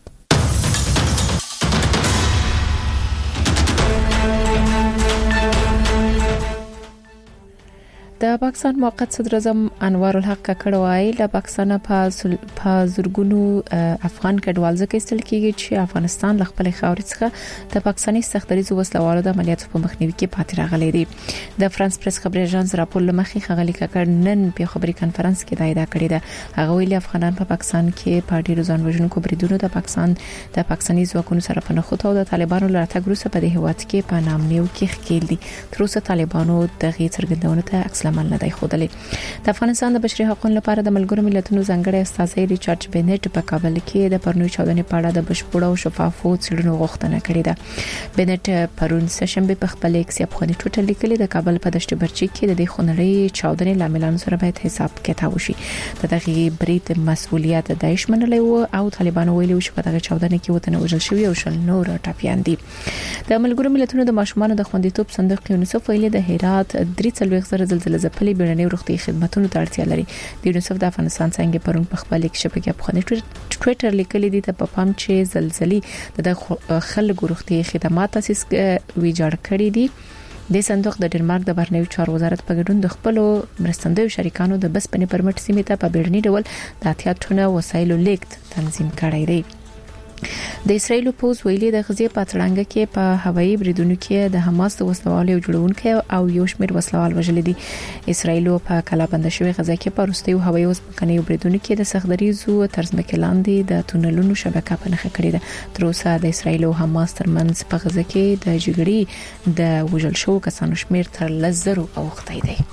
د پاکستان موقت صدر اعظم انوار الحق ککړ وایي له پاکستان په زورګونو افغان کډوال ځکه استل کیږي چې افغانستان له خپل خاورې څخه د پاکستاني سختدریزو وسلوالو د عملیاتو په مخنیوي کې پاتې راغلي دي. د فرانس پریس خبري اژانس راپور لمخې خغلی ککړ نن په خبري کانفرنس کې دا ادعا کړې ده. هغه ویلي افغانان په پاکستان کې په ډیرو ځانوژونکو بریدونو د پاکستان د پاکستاني ځواکونو سره په نخوت او د طالبانو لراتګ وروسته په دې هیواد کې په نامنیو کې ښکېل دي. تر اوسه طالبانو دغه څرګندونه ته عکس عمل نه دی ښودلی. د افغانستان د بشري حقوقو لپاره د ملګرو ملتونو ځانګړی استازی ریچارډ بینټ په کابل کې د پرونی چاودنې په اړه د بشپړ او شفافو څېړنو غوښتنه کړې ده. بینټ پرون سهشنبه په خپل ایکس افغاني ټویټر لیکلي د کابل په دشت برچي کې د دې خونړۍ چاودنې لاملانو سره باید حساب کتاب وشي. د دغه برید مسؤلیت داعش منلی وو او طالبانو ویلي چې په دغه چاودنې کې وطن وژل شوی او شل نور ټاپیان دي. د ملګرو ملتونو د ماشومان د خوندیتوب صندوق یونیسف ویلي د هرات درې څلوېښت زره زلزلې ځپلې بیړنۍ روغتي خدماتونو ته اړتیا لري. د یونیسف د افغانستان څنګه پرون په خپل یک شبکې په خپل ټویټر لیکلي دي ته په پام چې زلزلې د خلکو روغتي خدمات تاسیس ویجاړ کړي دي. د صندوق د ډنمارک د بهرنیو چارو وزارت په ګډون د خپل مرستندوی شریکانو د بسپنې پرمټ سیمې ته په بیړني ډول د اتیا ټونه وسایلو لیږد تنظیم کړی دی. د اسرایل پوز ویلي د غزې په تړانګه کې په هوایي بریدونو کې د حماس د وسلوالو جوړونکو او یو شمېر وسلوال وژل دي. اسرایل په کلابند شوی غزا کې په وروستیو هوایي وسپنې بریدونو کې د سختدریزو ترڅمکه لاندې د تونلونو شبکه په نښه کړې ده. تر اوسه د اسرایل او حماس ترمنځ په غزا کې د جګړې د وژل شوو کسانو شمېر تر لزرو اوښتی دی.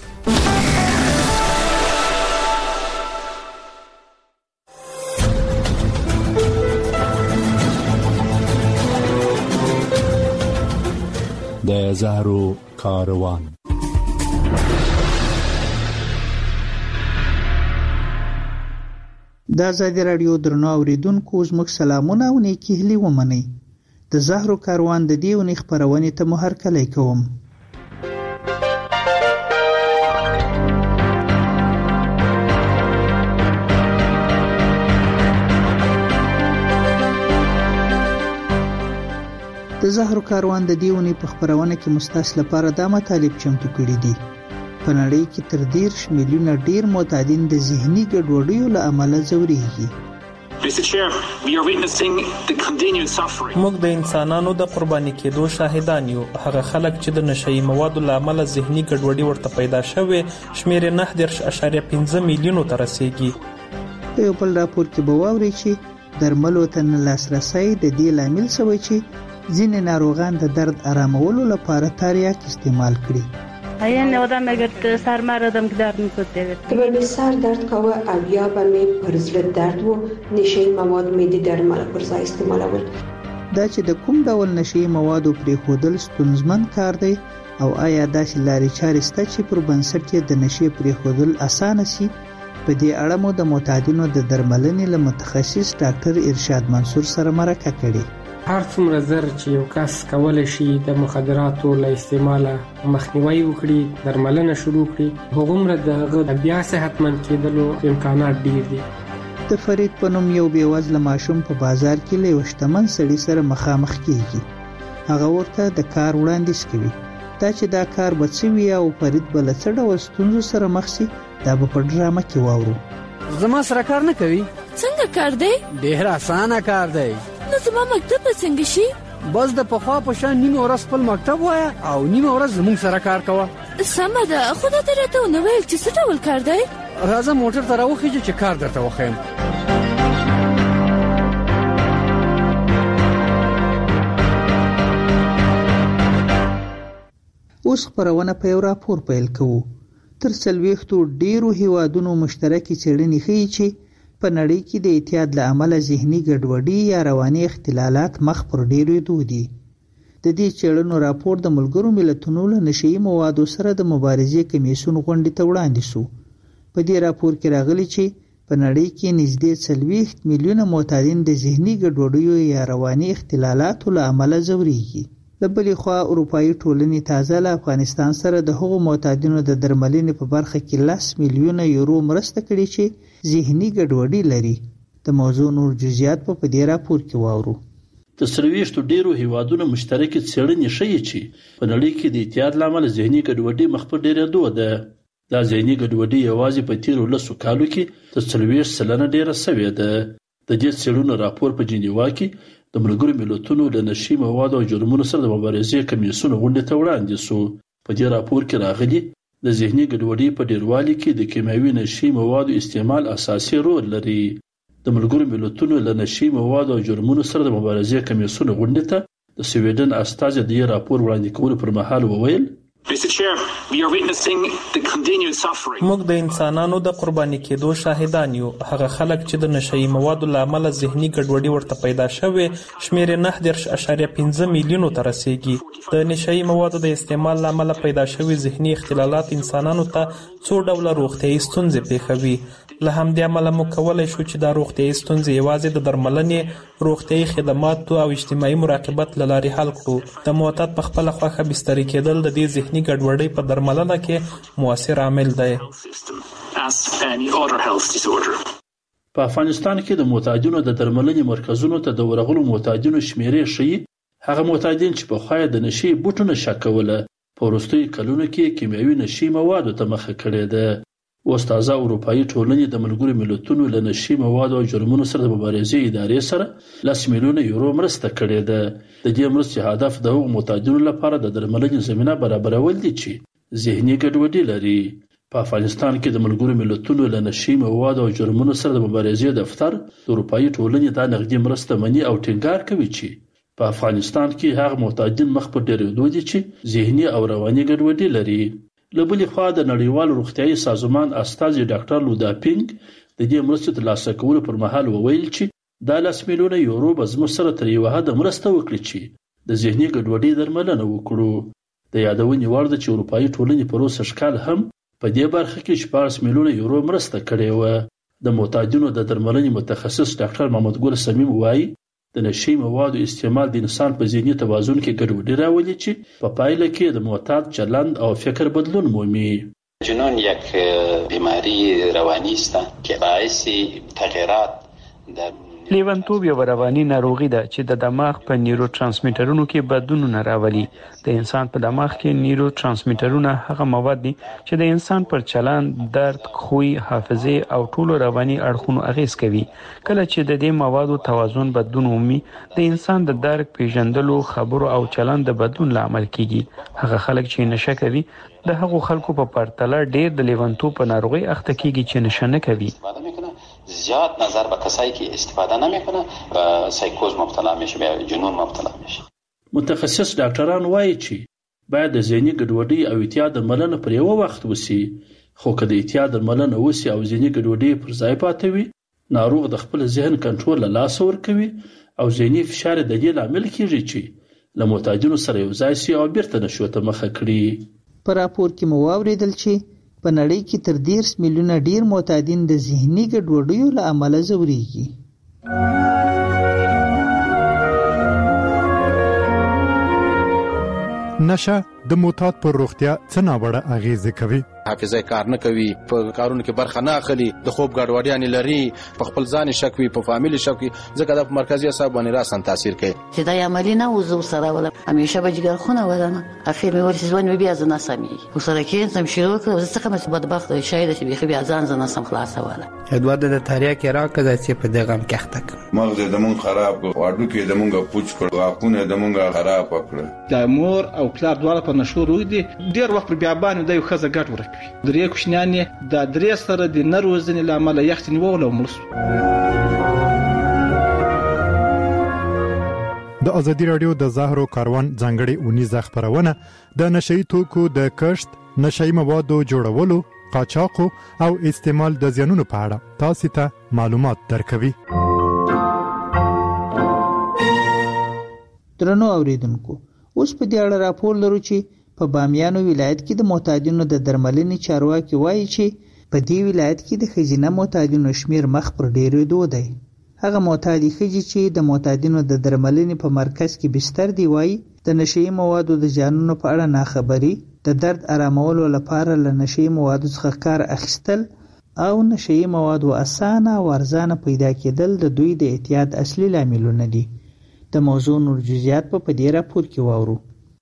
د زهرو کاروان. د ازادي رادیو درنو اوریدونکو زموږ سلامونه او نیکی هیلې ومنئ. د زهرو کاروان د دې ونې خبرونې ته مو هرکلی کوم. د زهرو کاروان د دیونی په خبرونه کې مستاس لپاره د مطالب چمتو کړي دي. په نړۍ کې تر دیرش میلیونه ډیر معتادین د ذهني ګډوډیو له امله ځوريږي. موږ د انسانانو د قرباني کېدو شاهدان یو. هغه خلک چې د نشئی موادو له امله ذهني ګډوډي ورته پیدا شوه شمیر نه دېرش اعشاریه پنځه میلیونو ته رسیدي. په یو بل راپور کې به واوري چې درملو ته لاسرسي د دې لامل شوی چې ځینې ناروغان د درد آرامولو لپاره تریاک استعمال کړي. یعنی آدم اگر سر مردم که درد میکنه که به سر درد کوه او یا به می پرزل درد و نشه مواد میدی درمل پرزا استعمال اول. دا چې د کوم ډول نشي موادو پرې خودل ستونزمن کار دی او آیا داسې لارې چارې شته چې پر بنسټ یې د نشي پرې خودل اسانه شي؟ په دې اړه مو د معتادینو د درملنې له متخصص ډاکټر ارشاد منصور سره مرکه کړې. هر څومره زر چې یو کس کولای شي د مخدراتو له استعماله مخنیوي وکړي درملنه شروع کړي هغومره د بیا صحتمند کېدلو امکانات ډیر دي. د فرید په نوم یو بېوزله ماشوم په بازار کې له یو شتمن سړي سره مخامخ کیږي. هغه ورته د کار وړاندیز کوي. دا چې دا کار به څه وي او فرید به له څه ډول ستونزو سره مخ شي دا به په ډرامه کې واورو. زما سره کار نه کوي. څنګه کار دی؟ ډېر اسانه کار دی. نو زما مکتب به څنګه شي؟ بس د پخوا په شان نیمه ورځ خپل مکتب وایه او نیمه ورځ زموږ سره کار کوه. سمه ده، خو دا ته راته ونه ویل چې څه ډول کار دی؟ راځه موټر ته راوخیږه چې کار درته وښیم. اوس خپرونه په یو راپور پیل کوو. تر څلوېښتو ډیرو هیوادونو مشترکې څېړنې ښیي چې په نړۍ کې د اعتیاد له امله ذهني ګډوډي یا رواني اختلالات مخ پر ډیرېدو دي. د دې څېړنو راپور د ملګرو ملتونو له نشهیي موادو سره د مبارزې کمیسیون غونډې ته وړاندې شو. په دې راپور کې راغلي چې په نړۍ کې نږدې څلوېښت میلیونه معتادین د ذهني ګډوډیو یا رواني اختلالاتو له امله ځورېږي. له بلې خوا اروپایي ټولنې تازه له افغانستان سره د هغو معتادینو د درملنې په برخه کې لس میلیونه یورو مرسته کړې چې ذهني ګډوډي لري. د موضوع نور جزئیات په دې راپور کې واورو. د څلوېښتو ډیرو هیوادونو مشترکې څېړنې ښیي چې په نړۍ کې د اعتیاد له امله ذهني ګډوډي مخ پر ډېرېدو ده. دا ذهني ګډوډي یوازې په تیرو لسو کالو کې تر څلوېښت سلنه ډېره سوې ده. د دې څېړنو راپور په جنیوا کې د ملګرو ملتونو له نشهیي موادو او جرمونو سره د مبارزې کمیسیون غونډې ته وړاندې شو. په دې راپور کې راغلي د ذهني ګډوډۍ په ډیروالي کې د کیمیاوي نشهیي موادو استعمال اساسي رول لري. د ملګرو ملتونو له نشهیي موادو او جرمونو سره د مبارزې کمیسیون غونډې ته د سویډن استازي د دې راپور وړاندې کولو پر مهال وویل: موږ د انسانانو د قرباني کېدو شاهدان یو. هغه خلک چې د نشهیي موادو له امله ذهني ګډوډي ورته پیدا شوې شمېر یې نهه دېرش اعشاریه پنځه میلیونو ته رسیږي. د نشهیي موادو د استعمال له امله پیدا شوي ذهني اختلالات انسانانو ته څو ډوله روغتیایي ستونزې پېښوي. له همدې امله موږ کولی شو چې دا روغتیایي ستونزې یوازې د درملنې، روغتیایي خدماتو او اجتماعي مراقبت له لارې حل کړو. د معتاد په خپله خوښه بستري کېدل د دې ذهني ګډوډۍ په درملنه کې مؤثر عامل دی. په افغانستان کې د معتادینو د درملنې مرکزونو ته د ورغلو معتادینو شمیرې ښیي هغه معتادین چې پخوا د نشي بوټو نشه کوله په وروستیو کلونو کې کیمیاوي نشي موادو ته مخه کړې ده. اوس تازه اروپایي ټولنې د ملګرو ملتونو له نشي موادو او جرمونو سره د مبارزې ادارې سره لس میلیونه یورو مرسته کړې ده. د دې مرستې هدف د هغو معتادینو لپاره د درملنې زمینه برابرول دي چې ذهني ګډوډي لري. په افغانستان کې د ملګرو ملتونو له نشي موادو او جرمونو سره د مبارزې دفتر د اروپایي ټولنې دا نغدي مرسته مني او ټینګار کوي چې په افغانستان کې هغه معتادین مخ پر ډېرېدو دي چې ذهني او رواني ګډوډي لري. له بلې خوا د نړیوال روغتیايي سازمان استازي ډاکټر لودا پینګ د دې مرستې ترلاسه کولو پر مهال وویل چې دا لس میلیونه یورو به زموږ سره تر یوه حده مرسته وکړي چې د ذهني ګډوډۍ درملنه وکړو. د یادونې وړ ده چې اروپایي ټولنې په روسه ښکال هم په دې برخه کې شپاړس میلیونه یورو مرسته کړې وه. د معتادینو د درملنې متخصص ډاکټر محمد ګل سمیم وایي د نشي موادو استعمال د انسان په ذهني توازن کې ګډوډي راولي چې په پایله کې د معتاد چلند او فکر بدلون مومي. جنون یک بیماری روانی است که باعث تغییرات در لیونتوب یو رواني ناروغي ده چې د دماغ په نیورو ترانسمیټرونو کې بدلونونه راولي. د انسان په دماغ کې نیورو ترانسمیټرونه هغه مواد دي چې د انسان پر چلند، درد، خوی، حافظه او ټولو رواني اړخونو اغیز کوي. کله چې د دې موادو توازن بدلون ومي د انسان د درک، پیژندلو، خبرو او چلند د بدلون لامل کیږي. هغه خلک چې نشه کوي د هغو خلکو په پرتله ډېر د لیونتوب په ناروغي اخته کیږي چې نشه نه کوي. زیاد نظر به کسایی که استفاده نمیکنه به سایکوز مبتلا میشه، به جنون مبتلا میشه. متخصص ډاکټران وایي چې باید د ذهني ګډوډۍ او اعتیاد درملنه پر یو وخت وسی، خو که د اعتیاد درملنه وسی او ذهني ګډوډۍ پر ځای پاتې وي، ناروغ د خپل ذهن کنټرول له لاسه ورکوي او ذهني فشار د دې لامل کیږي چې له معتادینو سره یو ځای شي او بیرته نشو ته مخه کړي. په راپور کې مو واوریدل چې په نړۍ کې تر دېرش میلیونه ډیر معتادین د ذهني ګډوډیو له امله ځورېږي. نشه د معتاد پر روغتیا څه ناوړه اغېزې کوي. حافظه کار نه کوي، په کارونو کې برخه نه اخلي، د خوب ګډوډیان لري، په خپل ځان شک وي، په فامیل شک وي، ځکه د مرکزی اعصاب باندې راسن تاثیر کوي. چې دا عملی نه وزو سره ولا همیشه به جګر خونه ودانه اخیر مې ورسې ځوان بیا زنه سمي وسره کې سم شروع کړ زه څنګه مې بدبخت شاید چې بیا بیا ځان زنه سم خلاصه ولا ادوار د تاریخ کې راکړه چې په دغه ام کې تک مغز د مون خراب واډو کې د مونږه پوچ کړ واکونه د مونږه خراب کړ. د مور او پلار دواړه په نشو روي دي ډیر وخت بیا باندې د یو خزه ګټ ورکوي. درې کوښنیانې د درې سره د نروزنې لامل یختنی وله مرسو. د ازادي رادیو د زهرو کاروان ځانګړي اونیزه خبرونه د نشئی توکو د کشت، نشئی موادو جوړولو، قاچاق او استعمال د زیانونو په اړه تاسو ته معلومات درکوي. درنو اوریدونکو، اوس په دې اړه راپور لرو چې په بامیانو ولایت کې د معتادینو د درملنې چارواکي وایي چې په دې ولایت کې د ښځینه معتادینو شمیر مخ پر ډیرېدو دی. هغه معتادي ښځې چې د معتادینو د درملنې په مرکز کې بستر دی وایي د نشئی موادو د زیانونو په اړه ناخبري، د درد آرامولو لپاره له نشئی موادو څخه کار اخیستل او نشئی موادو اسانه او ارزانه پیدا کېدل د دوی د اعتیاد اصلي لاملونه دي. د موضوع نور جزئیات په دې راپور کې واورو.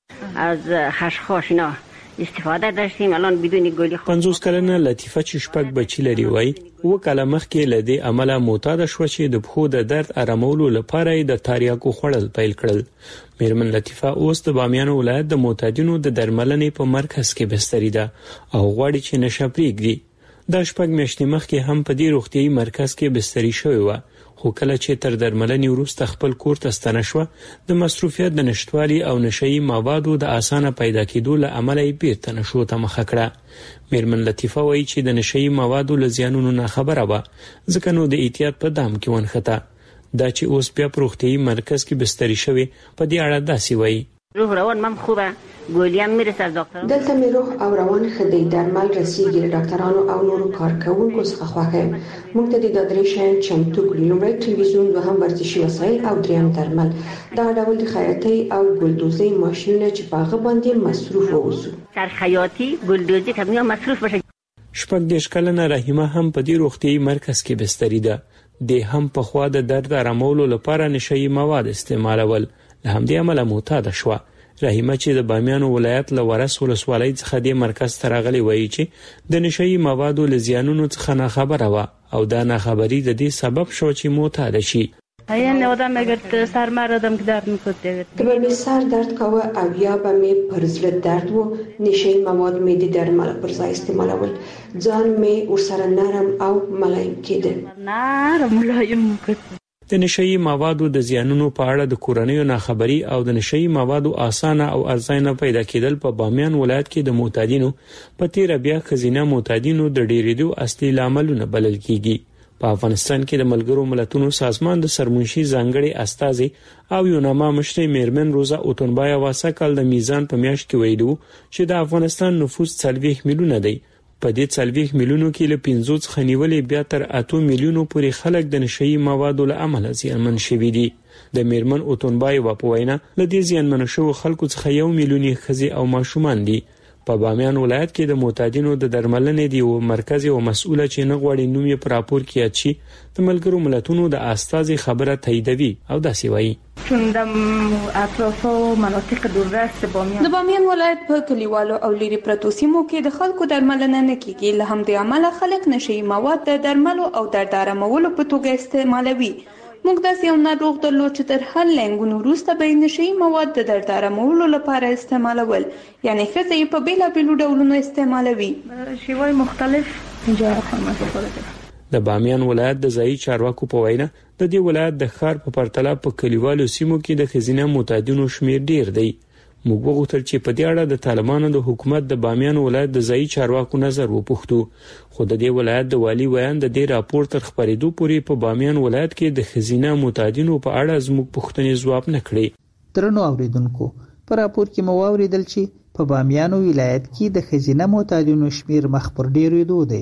از خشخاش نه استفاده داشتیم الان بدون گلی. پنځوس کلنه لطیفه چې شپږ بچی لري وای و کله مخکې لدی عمله معتاد شو چې د بخو د درد آرامولو لپاره د تاریاکو خوړل پیل کړل. میرمن لطیفه اوس د بامیان ولایت د معتادینو د درملنې په مرکز کې بستری ده او غواړي چې نشه پرېږدي. د شپږ میاشتې مخکې هم په دې روغتیايي مرکز کې بستری شوی و، خو کله چې تر درملنې وروسته خپل کور ته ستنه شوه د مصروفیت د نشټوالي او نشئی موادو د اسانه پیدا کېدو له امله یې بیرته نشو ته مخه کړه. میرمن لطیفه وایي چې د نشئی موادو له زیانونو نه خبره وه، ځکه نو د احتیاط په دام کې ونښته. دا چې اوس بیا په روغتیايي مرکز کې بستری شوی په دې اړه داسې وایي: روح روان من خوبه، گولیم میرسه از دکتران. دلته مې روح او روان خدای درمل رسیږي له ډاکټرانو او نورو کارکوونکو څخه خوښه. موږ ته د درې شیان چمتو کړي: لومړی ټلویزیون، دوهم ورزشي وسایل او دریم درمل. دا ډول د خیاطۍ او ګلدوزۍ ماشینونه چې په هغه باندې مصروف اوسو. سر خیاطي ګلدوزي ته موږ مصروف بشو. شپږ دېرش کلنه رحیمه هم په دې روغتیايي مرکز کې بستری ده. د هم په خوا د درد آرامولو لپاره نشئی مواد استعمالول، له همدې امله معتاد شوه. رحیمه چې د بامیانو ولایت له ورس ولسوالۍ څخه د مرکز ته راغلې وایي چې د نشئی موادو له زیانونو څخه ناخبره وه او دا ناخبري د دې سبب شو چې معتاد شي. یعنی آدم اگر سر مردم که درد میکرد که به می سر درد کوه او یا به می پرزل درد و نشئی مواد می دی درمل پرزای استعمالول، ځان می ورسره نرم او ملایم کېده. نرم ملایم میکرد. د نشئی موادو د زیانونو په اړه د کورنیو ناخبري او د نشئی موادو اسانه او ارزانه پیدا کېدل په بامیان ولایت کې د معتادینو په تیر بیا ښځینه معتادینو د ډېرېدو اصلي لاملونه بلل کېږي. په افغانستان کې د ملګرو ملتونو سازمان د سرمنشي ځانګړي استازي او یوناما مشري میرمن روزا اوتونبای واسه کال د میزان په میاشت کې ویلو چې د افغانستان نفوس څلوېښت میلیونه دی. په دې څلوېښت میلیونو کې له پنځو څخه نیولې بیا تر اتو میلیونو پورې خلک د نشئی موادو له امله زیانمن شوي دي. د میرمن اوتونبای په وینا له دې زیانمن شوو خلکو څخه یو میلیون ښځې او ماشومان دي. په بامیان ولایت کې د معتادینو د درملنې دی او مرکز او مسؤله چې نه غواړي نوم یې په راپور کې یاد شي د ملګرو ملتونو د استازي خبره تاییدوي او داسې وایي: چون د اطراف او مناطق دوردست بامیان د بامیان ولایت په کلیوالو او لري پرتو سیمو کې د خلکو درملنه نه کیږي، له همدې امله خلک نشئی مواد د درملو او درد آرامولو په توګه استعمالوي. موږ داسې یو ناروغ درلود چې تر هر لنګون وروسته به یې نشئی مواد د درد آرامولو لپاره استعمالول، یعنی ښځه یې په بېلابېلو ډولونو استعمالوي. شیوای مختلف اینجا خواهم استفاده کړه. د بامیان ولایت د ځایي چارواکو په وینا د دې ولایت د ښار په پرتله په کلیوالو سیمو کې د ښځینه معتادینو شمیر ډیر دی. موږ وغوښتل چې په دې اړه د طالبانو د حکومت د بامیان ولایت د ځایي چارواکو نظر وپوښتو، خو د دې ولایت د والی ویان د دې راپور تر خپرېدو پورې په بامیان ولایت کې د ښځینه معتادینو په اړه زموږ پوښتنې ځواب نه کړې. درنو اوریدونکو، په راپور کې مو واوریدل چې په بامیان ولایت کې د ښځینه معتادینو شمیر مخ پر ډیرېدو دی.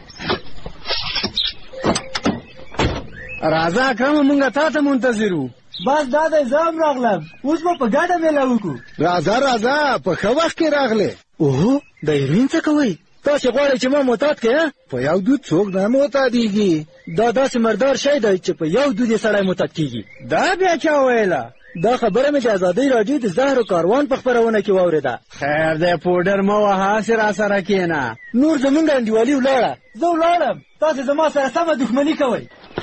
راځه اکرم، مونږه تا ته منتظر وو. بس دا د زام راغلم اوس په ګډه مېله وکړو. راځه راځه په ښه وخت کې راغلې. اوه د ایرین څه کوئ؟ تاسې غواړئ چې ما معتاد کړئ؟ په یو دود څوک نه معتادېږي. دا داسې مردار شی دی چې په یو دود یې سړی معتاد کېږي. دا بیا چا ویله؟ دا خبره مې د ازادۍ راډیو د زهرو کاروان په خپرونه کې واورېده. خیر دی پوډر مه وهه، هسې را سره کښېنه. نور زمونږ انډیوالي ولاړه، زه ولاړم، تاسې زما سره سمه دښمني کوئ.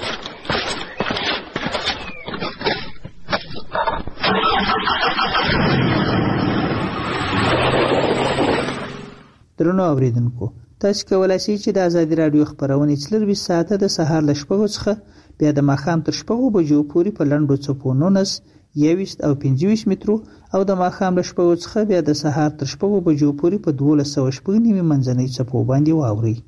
درنو اوریدونکو، تاسو کولای شئ چې د ازادي راډیو خبرونه څلرویشت ساعته د سهار له شپږو څخه بیا د ماښام تر شپږو بجو پورې په لنډو څپو نولس، یوویشت او پنځه ویشت مترو او د ماښام له شپږو څخه بیا د سهار تر شپږو بجو پورې په دولس سوه شپږ نوي منځنۍ څپو باندې واورئ.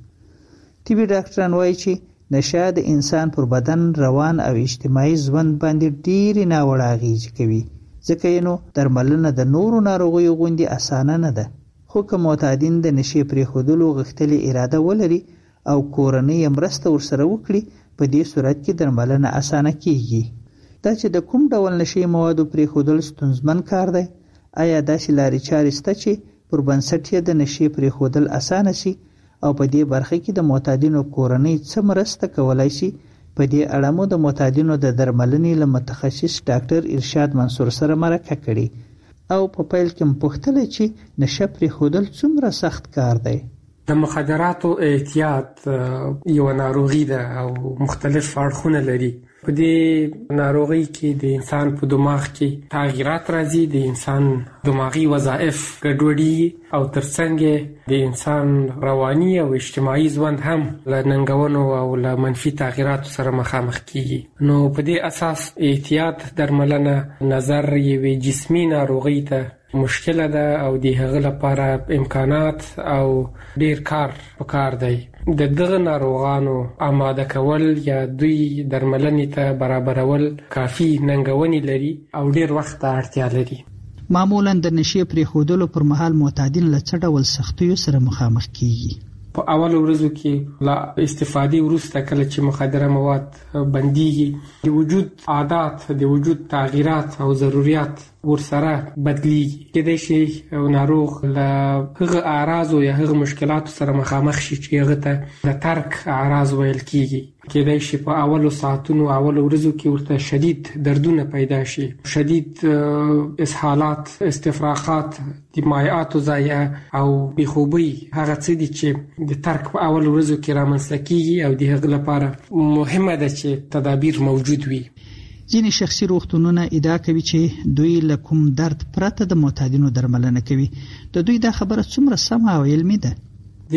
طبي ډاکټران وایي چې نشه د انسان پر بدن، روان او اجتماعي ژوند باندې ډېرې ناوړه اغېزې کوي، ځکه یې نو درملنه د نورو ناروغیو غوندې اسانه نه ده. خو که معتادین د نشې پرېښودلو غښتلې اراده ولري او کورنۍ مرسته ورسره وکړي، په دې صورت کې درملنه اسانه کیږي. دا چې د کوم ډول نشې موادو پرېښودل ستونزمن کار دی، آیا داسې لارې چارې شته چې پر بنسټ یې د نشې پرېښودل اسانه شي، او په دې برخه کې د معتادینو کورنۍ څه مرسته کولای شي؟ په دې اړه مو د معتادینو د درملنې له متخصص ډاکټر ارشاد منصور سره مرکه کړې او په پیل کې مپوښتله چې نشه پرېښودل څومره سخت کار دی. د مخدراتو اعتیاد یو ناروغي ده او مختلف اړخونه لري. په دې ناروغي کې د انسان په دماغ کې تغیرات راځي، د انسان دماغي وظایف ګډوډي او ترڅنګ د انسان رواني او اجتماعي ژوند هم له ننګونو او له منفي تغیراتو سره مخامخ کیږي. نو په دې اساس احتیاط درملنه نظر یوې جسمي ناروغي ته مشکله ده او د هغه لپاره امکانات او ډیر کار پکار دی. د دغه ناروغانو آماده کول یا دوی درملنې ته برابرول کافي ننګونې لري او ډیر وخت ته اړتیا لري. معمولا د نشې پرېښودلو پر مهال معتادین له څه ډول سختیو سره مخامخ کیږي؟ په اول ورځو کې لا استفادې وروسته کله چې مخدره مواد بنديږي، د وجود عادات، د وجود تغیرات او ضرورت ورسره بدلیږي. کېدای شي ناروغ له هغه اعراضو یا هغه مشکلاتو سره مخامخ شي چې هغه ته د ترک اعراض ویل کیږي. کېدای شي په اولو ساعتونو اولو ورځو کې ورته شدید دردونه پیدا شي، شدید اسهالات، استفراغات، د مایعاتو ضایع او بېخوبي. هغه څه دي چې د ترک په اولو ورځو کې رامنځته کیږي او د هغه لپاره مهمه ده چې تدابیر موجود وي. ځینې شخصي روغتونونه ادعا کوي چې دوی له کوم درد پرته د معتادینو درملنه کوي. د دوی دا خبره څومره سمه او علمي ده؟ د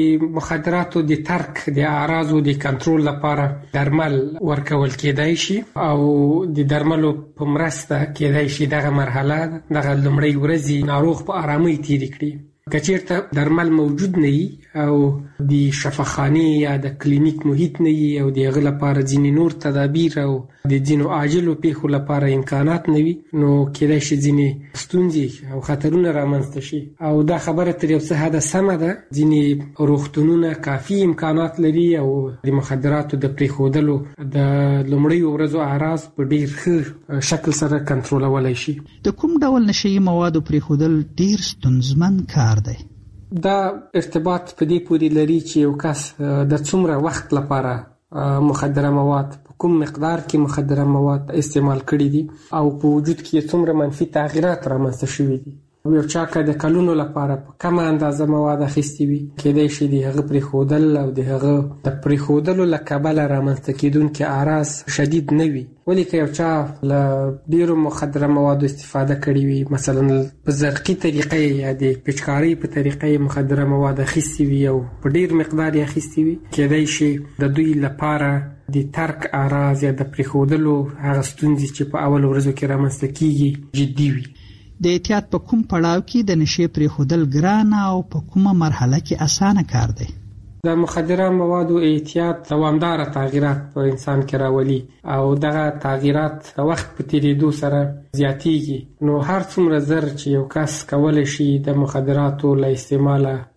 مخدراتو د ترک د اعراضو د کنټرول لپاره درمل ورکول کېدای شي او د درملو په مرسته کېدای شي دغه مرحله دغه لومړۍ ورځې ناروغ په آرامۍ تېرې کړي. که چېرته درمل موجود نه وي او د شفاخانې یا د کلینیک محیط نه وي او د هغه لپاره ځینې نور تدابیر او د ځینو عاجلو پیښو لپاره امکانات نه وي، نو کېدای شي ځینې ستونزې او خطرونه رامنځته شي. او دا خبره تر یو څه حده سمه ده. ځینې روغتونونه کافي امکانات لري او د مخدراتو د پرېښودلو د لومړیو ورځو اعراض په ډېر ښه شکل سره کنټرولولی شي. د کوم ډول نشهیي موادو پرېښودل ډېر ستونزمن کار دی؟ دا ارتباط په دې پورې لري چې یو کس د څومره وخت لپاره مخدره مواد، په کوم مقدار کې مخدره مواد استعمال کړي دي او په وجود کې څومره منفي تغیرات رامنځته شوي دي. یو چا که د کلونو لپاره په کمه اندازه مواد اخیستي وي، کېدای شي د هغه پرېښودل او د هغه د پرېښودلو له کبله رامنځته کېدونکي اعراض شدید نه وي. ولې که یو چا له ډېرو مخدره موادو استفاده کړې وي، مثلا په زرقي طریقې یا د پچکارۍ په طریقې مخدره مواد اخیستي وي او په ډېر مقدار یې اخیستي وي، کېدای شي د دوی لپاره د ترک اعراض یا د پرېښودلو هغه ستونزې چې په اول ورځو کې رامنځته کېږي جدي وي. د احتیاط په کوم پړاو کې د نشې پرېښودل ګران او په کومه مرحله کې اسانه کار دی؟ د مخدره موادو احتیاط دوامداره تغییرات په انسان کې راولي او دغه تغییرات د وخت په تیریدو سره زیاتیږي. نو هر څومره زر چې یو کس کولی شي د مخدراتو له استعماله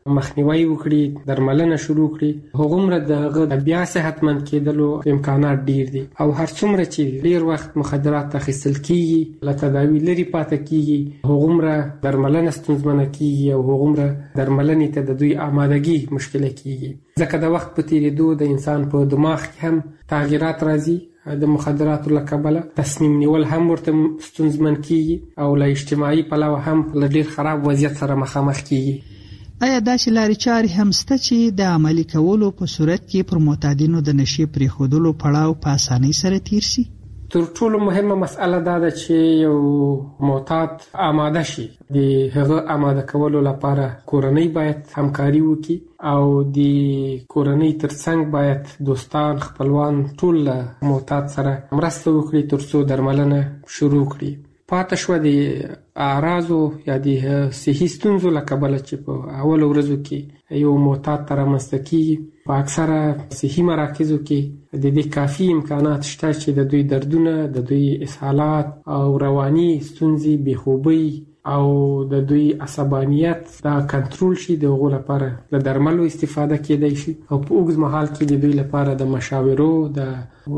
مخنیوي وکړي، درملنه شروع کړي، هغومره دغه بیا صحتمند کېدلو امکانات ډیر دي. او هر څومره چې ډیر وخت مخدرات اخیستل کیږي، له تداوی لري پاتې کیږي، هغومره درملنه ستونزمنه کیږي او هغومره درملنې ته د دوی آمادګي مشکله کیږي. ځکه د وخت په تیریدو د انسان په دماغ کې هم تغییرات راځي، د مخدراتو له کبله تصمیم نیول هم ورته ستونزمن کیږي او له اجتماعي پلوه هم له ډیر خراب وضعیت سره مخامخ کیږي. آیا داسې لارې چارې هم شته چې د عملي کولو په صورت کې پر معتادینو د نشې پرېښودلو پړاو په اسانۍ سره تیر شي؟ تر ټولو مهمه مسأله دا ده چې یو معتاد آماده شي. د هغه آماده کولو لپاره کورنۍ باید همکاري وکړي او د کورنۍ ترڅنګ باید دوستان، خپلوان ټول له معتاد سره مرسته وکړي تر څو درملنه شروع کړي. پاتې شوه د اعراضو یا د صحي ستونزو له کبله چې په اولو ورځو کې یو معتاد ته رامنځته کېږي، په اکثره صحي مراکزو کې د دې کافي امکانات شته چې د دوی دردونه، د دوی اسهالات او رواني ستونزې، بېخوبۍ او د دوی عصبانیت دا کنټرول شي. د هغو لپاره له درملو استفاده کېدای شي او په اوږد مهال کې د دوی لپاره د مشاورو، د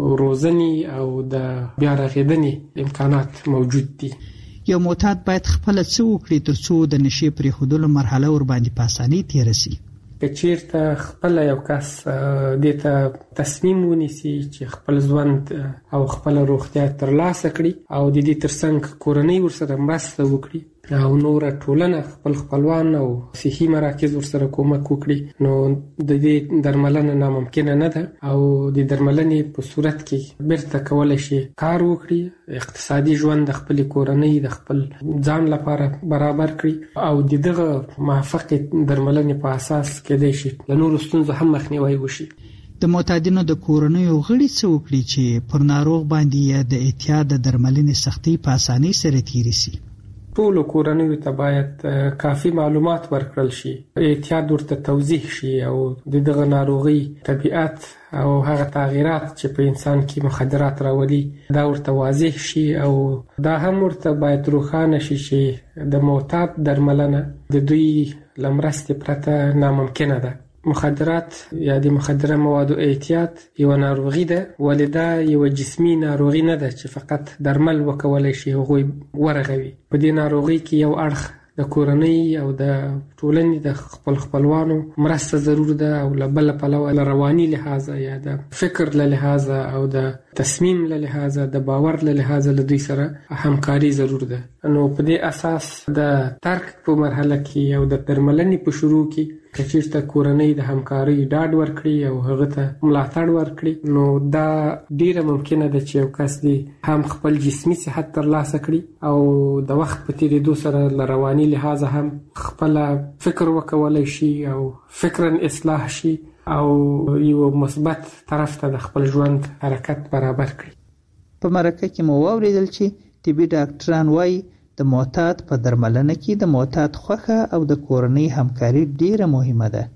روزنې او د بیا رغېدنې امکانات موجود دي. یو معتاد باید خپله څه وکړي تر څو د نشې پرېښودلو مرحله ورباندې په اسانۍ تېره شي؟ که چیرته خپله یو کس دې ته تصمیم ونیسي چې خپل ژوند او خپله روغتیا ترلاسه کړي او د دې ترڅنګ کورنۍ ورسره مرسته وکړي او نوره ټولنه، خپل خپلوان او صحي مراکز ورسره کومک وکړي، نو د دې درملنه ناممکنه نه ده او د درملنې په صورت کې بیرته کولی شي کار وکړي، اقتصادي ژوند د خپلې کورنۍ، د خپل ځان لپاره برابر کړي او د دغه موافقې درملنې په اساس کېدای شي له نورو ستونزو هم مخنیوی وشي. د معتادینو د کورنیو غړي څه وکړي چې پر ناروغ باندې د اعتیاد د درملنې سختۍ په اسانۍ سره تېرې شي؟ ټولو کورنیو ته باید کافي معلومات ورکړل شي، اعتیاد ورته توضیح شي او د دغه ناروغي طبیعت او هغه تغییرات چې په انسان کې مخدرات راولي دا ورته واضح شي او دا هم ورته باید روښانه شي چې د معتاد درملنه د دوی له مرستې پرته ناممکنه ده. مخدرات یا د مخدره موادو اعتیاد یو ناروغي ده، ولې دا یو جسمي ناروغي نه ده چې فقط درمل وکولای شي هغوی ورغوي. په دې ناروغي کې یو اړخ د کورنۍ او د ټولنې د خپل خپلوانو مرسته ضرور ده او له بله پلوه له رواني لحاظه یا د فکر له لحاظه او د تصمیم له لحاظه، د باور له لحاظه له دوی سره همکاري ضرور ده. نو په دې اساس د ترک په مرحله کې او د درملنې په شروع کې که چېرته کورنۍ د همکارۍ ډاډ ورکړي او هغه ته ملاتړ ورکړي، نو دا ډیره ممکنه ده چې یو کس دې هم خپل جسمي صحت ترلاسه کړي او د وخت په تېرېدو سره له رواني لحاظه هم خپله فکر وکولی شي او فکرا اصلاح شي او یو مثبت طرف ته د خپل ژوند حرکت برابر کړي. په مرکه کې مو واورېدل چې طبي ډاکټران وایي د معتاد په درملنه کې د معتاد خوښه او د کورنۍ همکاري ډیره مهمه ده.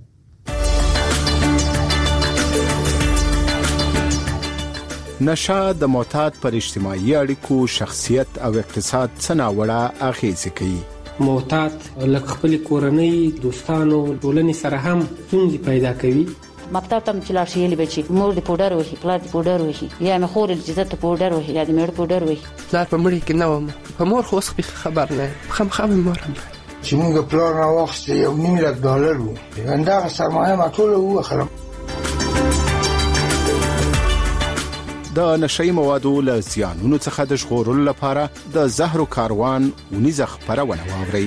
نشه د معتاد پر اجتماعي اړیکو، شخصیت او اقتصاد څه ناوړه اغیزې کوي. معتاد لکه خپل کورنۍ، دوستانو، ټولنې سره هم ستونزې پیدا کوي. مکتب ته چې لاړ شي یې بچي مور د پوډر وهي، پلار د پوډر وهي، یا مې خور د جزت پوډر وهي یا د مېړه پوډر وهي. پلار په مړي کې نه وم، په مور خو اوس خبر نه خامخا مې مور هم چې موږ پلار نه واخیست یو نیم لک ډالر وو، همدغه سرمایه ما ټوله ووخلم. د نشئی موادو له زیانونو څخه د ژغورلو لپاره د زهرو کاروان ونیزه خپرونه واورئ.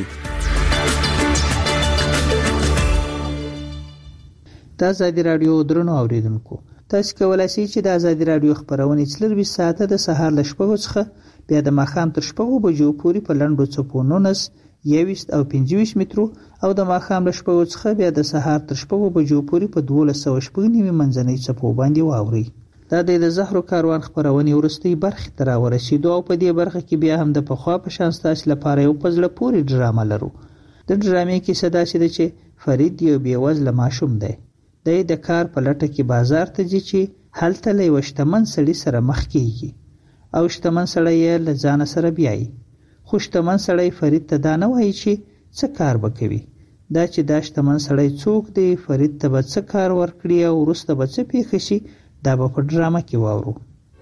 د ازادي راډیو درنو اوریدونکو، تاسو کولای شئ چې د ازادي راډیو خبرونه څلور ساعته د سهار له شپږو څخه بیا د ماښام تر شپږو بجو پورې په لنډو څپو نولس، یوویشت او پنځه ویشت مترو او د ماښام له شپږو څخه بیا د سهار تر شپږو بجو پورې په دولس سوه شپږ نوي منځنۍ څپو باندې واورئ. دا د زهرو کاروان خبرونه ورستۍ برخې ته راورسېدو او په دې برخه کې بیا هم د پخوا په شان ستاسو لپاره یو په زړه پورې ډرامه لرو. د ډرامې کیسه داسې ده چې فرید یو بېوزله ماشوم دی. دی د کار په لټه کې بازار ته ځي چې هلته له یوه شتمن سړي سره مخ کېږي او شتمن سړی یې له ځانه سره بیایي. خو شتمن سړی فرید ته دا نه وایي چې څه کار به کوي، دا چې دا شتمن سړی څوک دی، فرید ته به څه کار ورکړي او وروسته به څه پیښه شي، دا به په ډرامه کې واورو.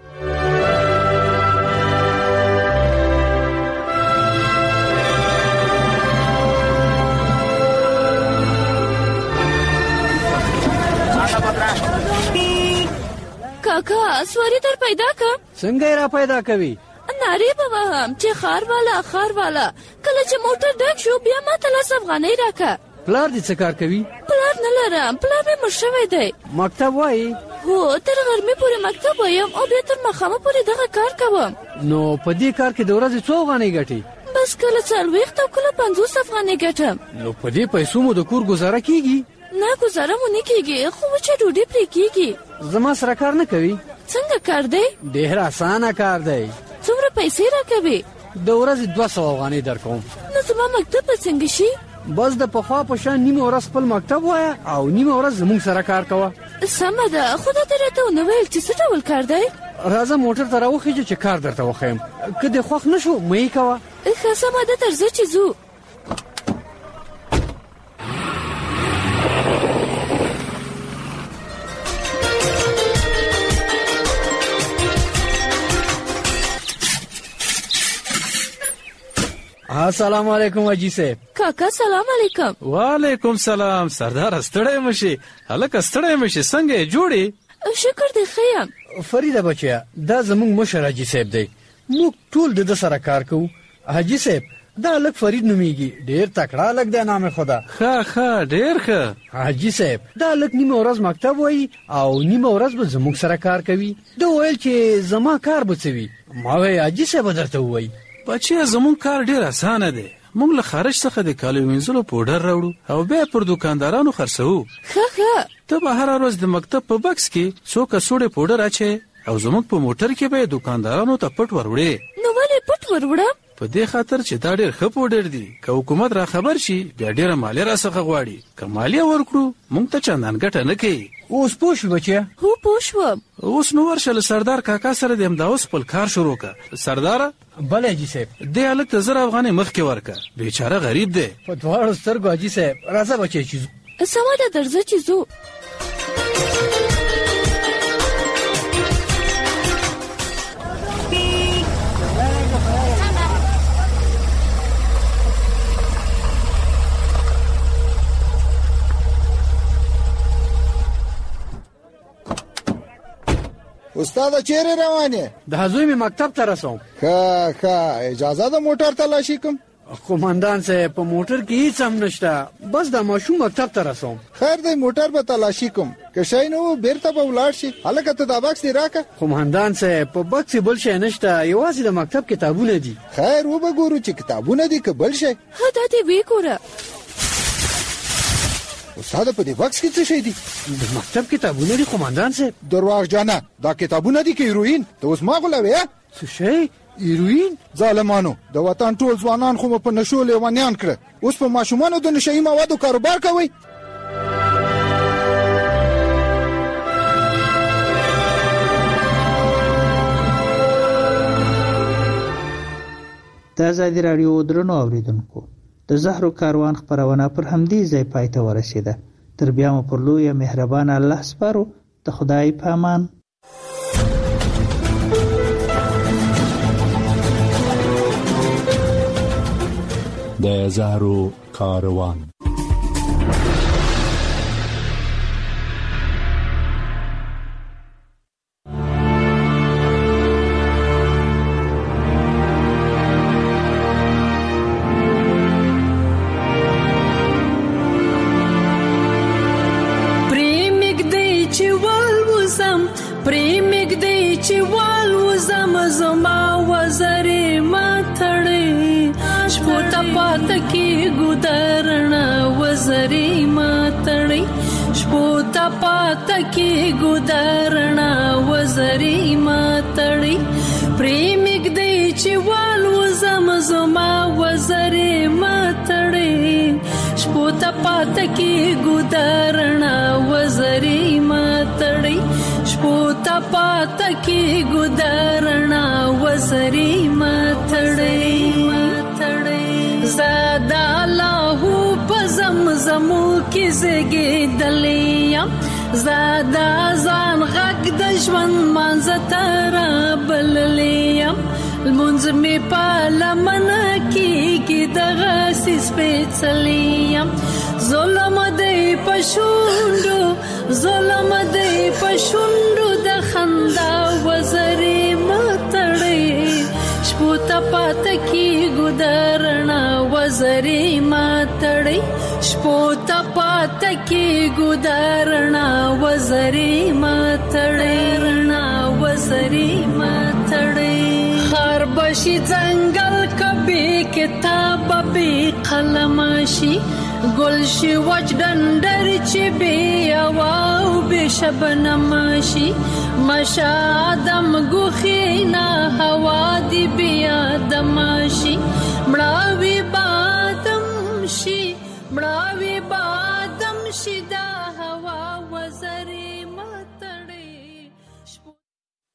کاکا سواری در پیدا کم. څنګه را پیدا کوي؟ ناری به وهم چې خار والا خار والا کله چې موټر ډک شو بیا ما ته لس افغانۍ راکه. پلار دې څه کار کوي؟ پلار نه لرم، پلار مې مړ شوی دی. مکتب وایي؟ هو تر غرمې پورې مکتب وایم او بیا تر ماښامه پورې دغه کار کوم. نو په دې کار کې د ورځې څو افغانۍ ګټې؟ بس کله څلوېښت او کله پنځوس افغانۍ ګټم. نو په دې پیسو مو د کور ګزاره کیږي؟ نه ګزاره مو نه کیږي، خو وچه ډوډۍ پرې کیږي. زما سره کار نه کوي؟ څنګه کار دی؟ ډېر اسانه کار دی. څومره پیسې راکوي؟ د ورځې دوه سوه افغانۍ درکوم. نو زما مکتب به څنګه شي؟ بس د پخوا په شان نیمه ورځ خپل مکتب وایه او نیمه ورځ زموږ سره کار کوه. سمه ده، خو دا ته راته ونه ویل چې څه ډول کار دی؟ راځه موټر ته راوخیږه چې کار درته وښیم، که دې خوښ نه شو مه یې کوه. ښه سمه ده، تر ځه چې ځو. السلام علیکم حاجی صاحب. کاکا سلام علیکم. وعلیکم سلام. سردار ستړی مشي؟ هلکه ستړی مشي، څنګه یې جوړې؟ شکر دی ښه یم. فریده بچیا دا زموږ مشر حاجي صاحب دی، موږ ټول د ده سره کار کوو. حاجي صاحب دا هلک فرید نومیږي، ډېر تکړه هلک دی، نام خدا. ښه ښه ډېر ښه. حاجي صاحب دا هلک نیمه ورځ مکتب وایي او نیمه ورځ به زموږ سره کار کوي. ده ویل چې زما کار به څه وي؟ ما وی حاجي صاحب درته ووایي بچیا زموږ کار ډېر اسانه دی. موږ له خارج څخه د کالیو وینځلو پوډر راوړو او بیا پر دوکاندارانو خرڅوو. ښه ښه. ته به هره ورځ د مکتب په بکس کې څو کڅوړې پوډر اچوې او زموږ په موټر کې به یې دوکاندارانو ته پټ وروړې. نو ولې پټ وروړم؟ په دې خاطر چې دا ډېر ښه پوډر دي، که حکومت را خبر شي بیا ډېره مالیه راڅخه غواړي. که مالیه ورکړو موږ ته چندان ګټه نه کوي. اوس پوه شوې بچیا؟ هو پوه شوم. اوس نو ورشه له سردار کاکا سره د همدا اوس خپل کار شروع کړه. سرداره. بله حاجي صاحب. دې هلک ته زر افغانۍ مخکې ورکړه، بیچاره غریب دی. په دواړو سترګو حاجي صاحب. راځه بچی چې ځو. سمه ده، درځه چې ځو. استاد چیرې روانې؟ د زوی مې مکتب ته رسوم. ښه ښه، اجازه ده موټر تلاشي کوم؟ قومندان صاحب په موټر کې هیڅ هم نشته، بس د ماشوم مکتب ته رسوم. خیر دی موټر به تلاشي کوم، که شی نه و بیرته به ولاړ شي. هلکه ته دا بکس دې راکړه. قومندان صاحب په بکس بل شی نشته، یوازې د مکتب کتابونه دي. خیر وبګورو چې کتابونه دي که بل شی. ها دا دې ویې ګوره. استاد په دې بکس کې څه شی دي؟ د مکتب کتابونه دي قومندان صاحب. درواغجنه، دا کتابونه دي که هیروین؟ ته اوس ما غولوې؟ څه شی؟ هیروین؟ ظالمانو، د وطن ټول ځوانان خو مو په نشو لیونیان کړه، اوس په ماشومانو د نشهیي موادو کاروبار کوئ. د ازادي راډیو درنو اوریدونکو، د زهرو کاروان خپرونه پر همدې ځای پای ته ورسېده. تر بیا مو پر لویه مهربان الله سپارو. د خدای په امان. د زهرو کاروان. پاتکی ګودرنا وزری ماتړی شپوتا پاتکی ګودرنا وزری ماتړی پریمګ دی چې والو زم زما وزری ماتړی شپوتا پاتکی ګودرنا وزری ماتړی شپوتا پاتکی ګودرنا وزری ماتړی زادا لاهو پز زمزمو کې زګېدلې زادا ځان غږ د ژوند مانځه تر بللې المنځ می په لمنه کې دغه سپېڅلې ظلم دی پښوندو ظلم دی پښوندو د خندا وزرې ماتړې شپو ته پات کې ګدارنا وزرې ماتړې شپو ته پات کې ګدارنا وزرې ماتړې رڼا وزرې ماتړې خار بشي ځنګل کبي کتاب به قلم شي گل شي وچ ډنډر چې بي او به شبنم شي مشا دم ګوخینا هوا دی بیا دم شي مړاوي بادم شي مړاوي بادم شي دا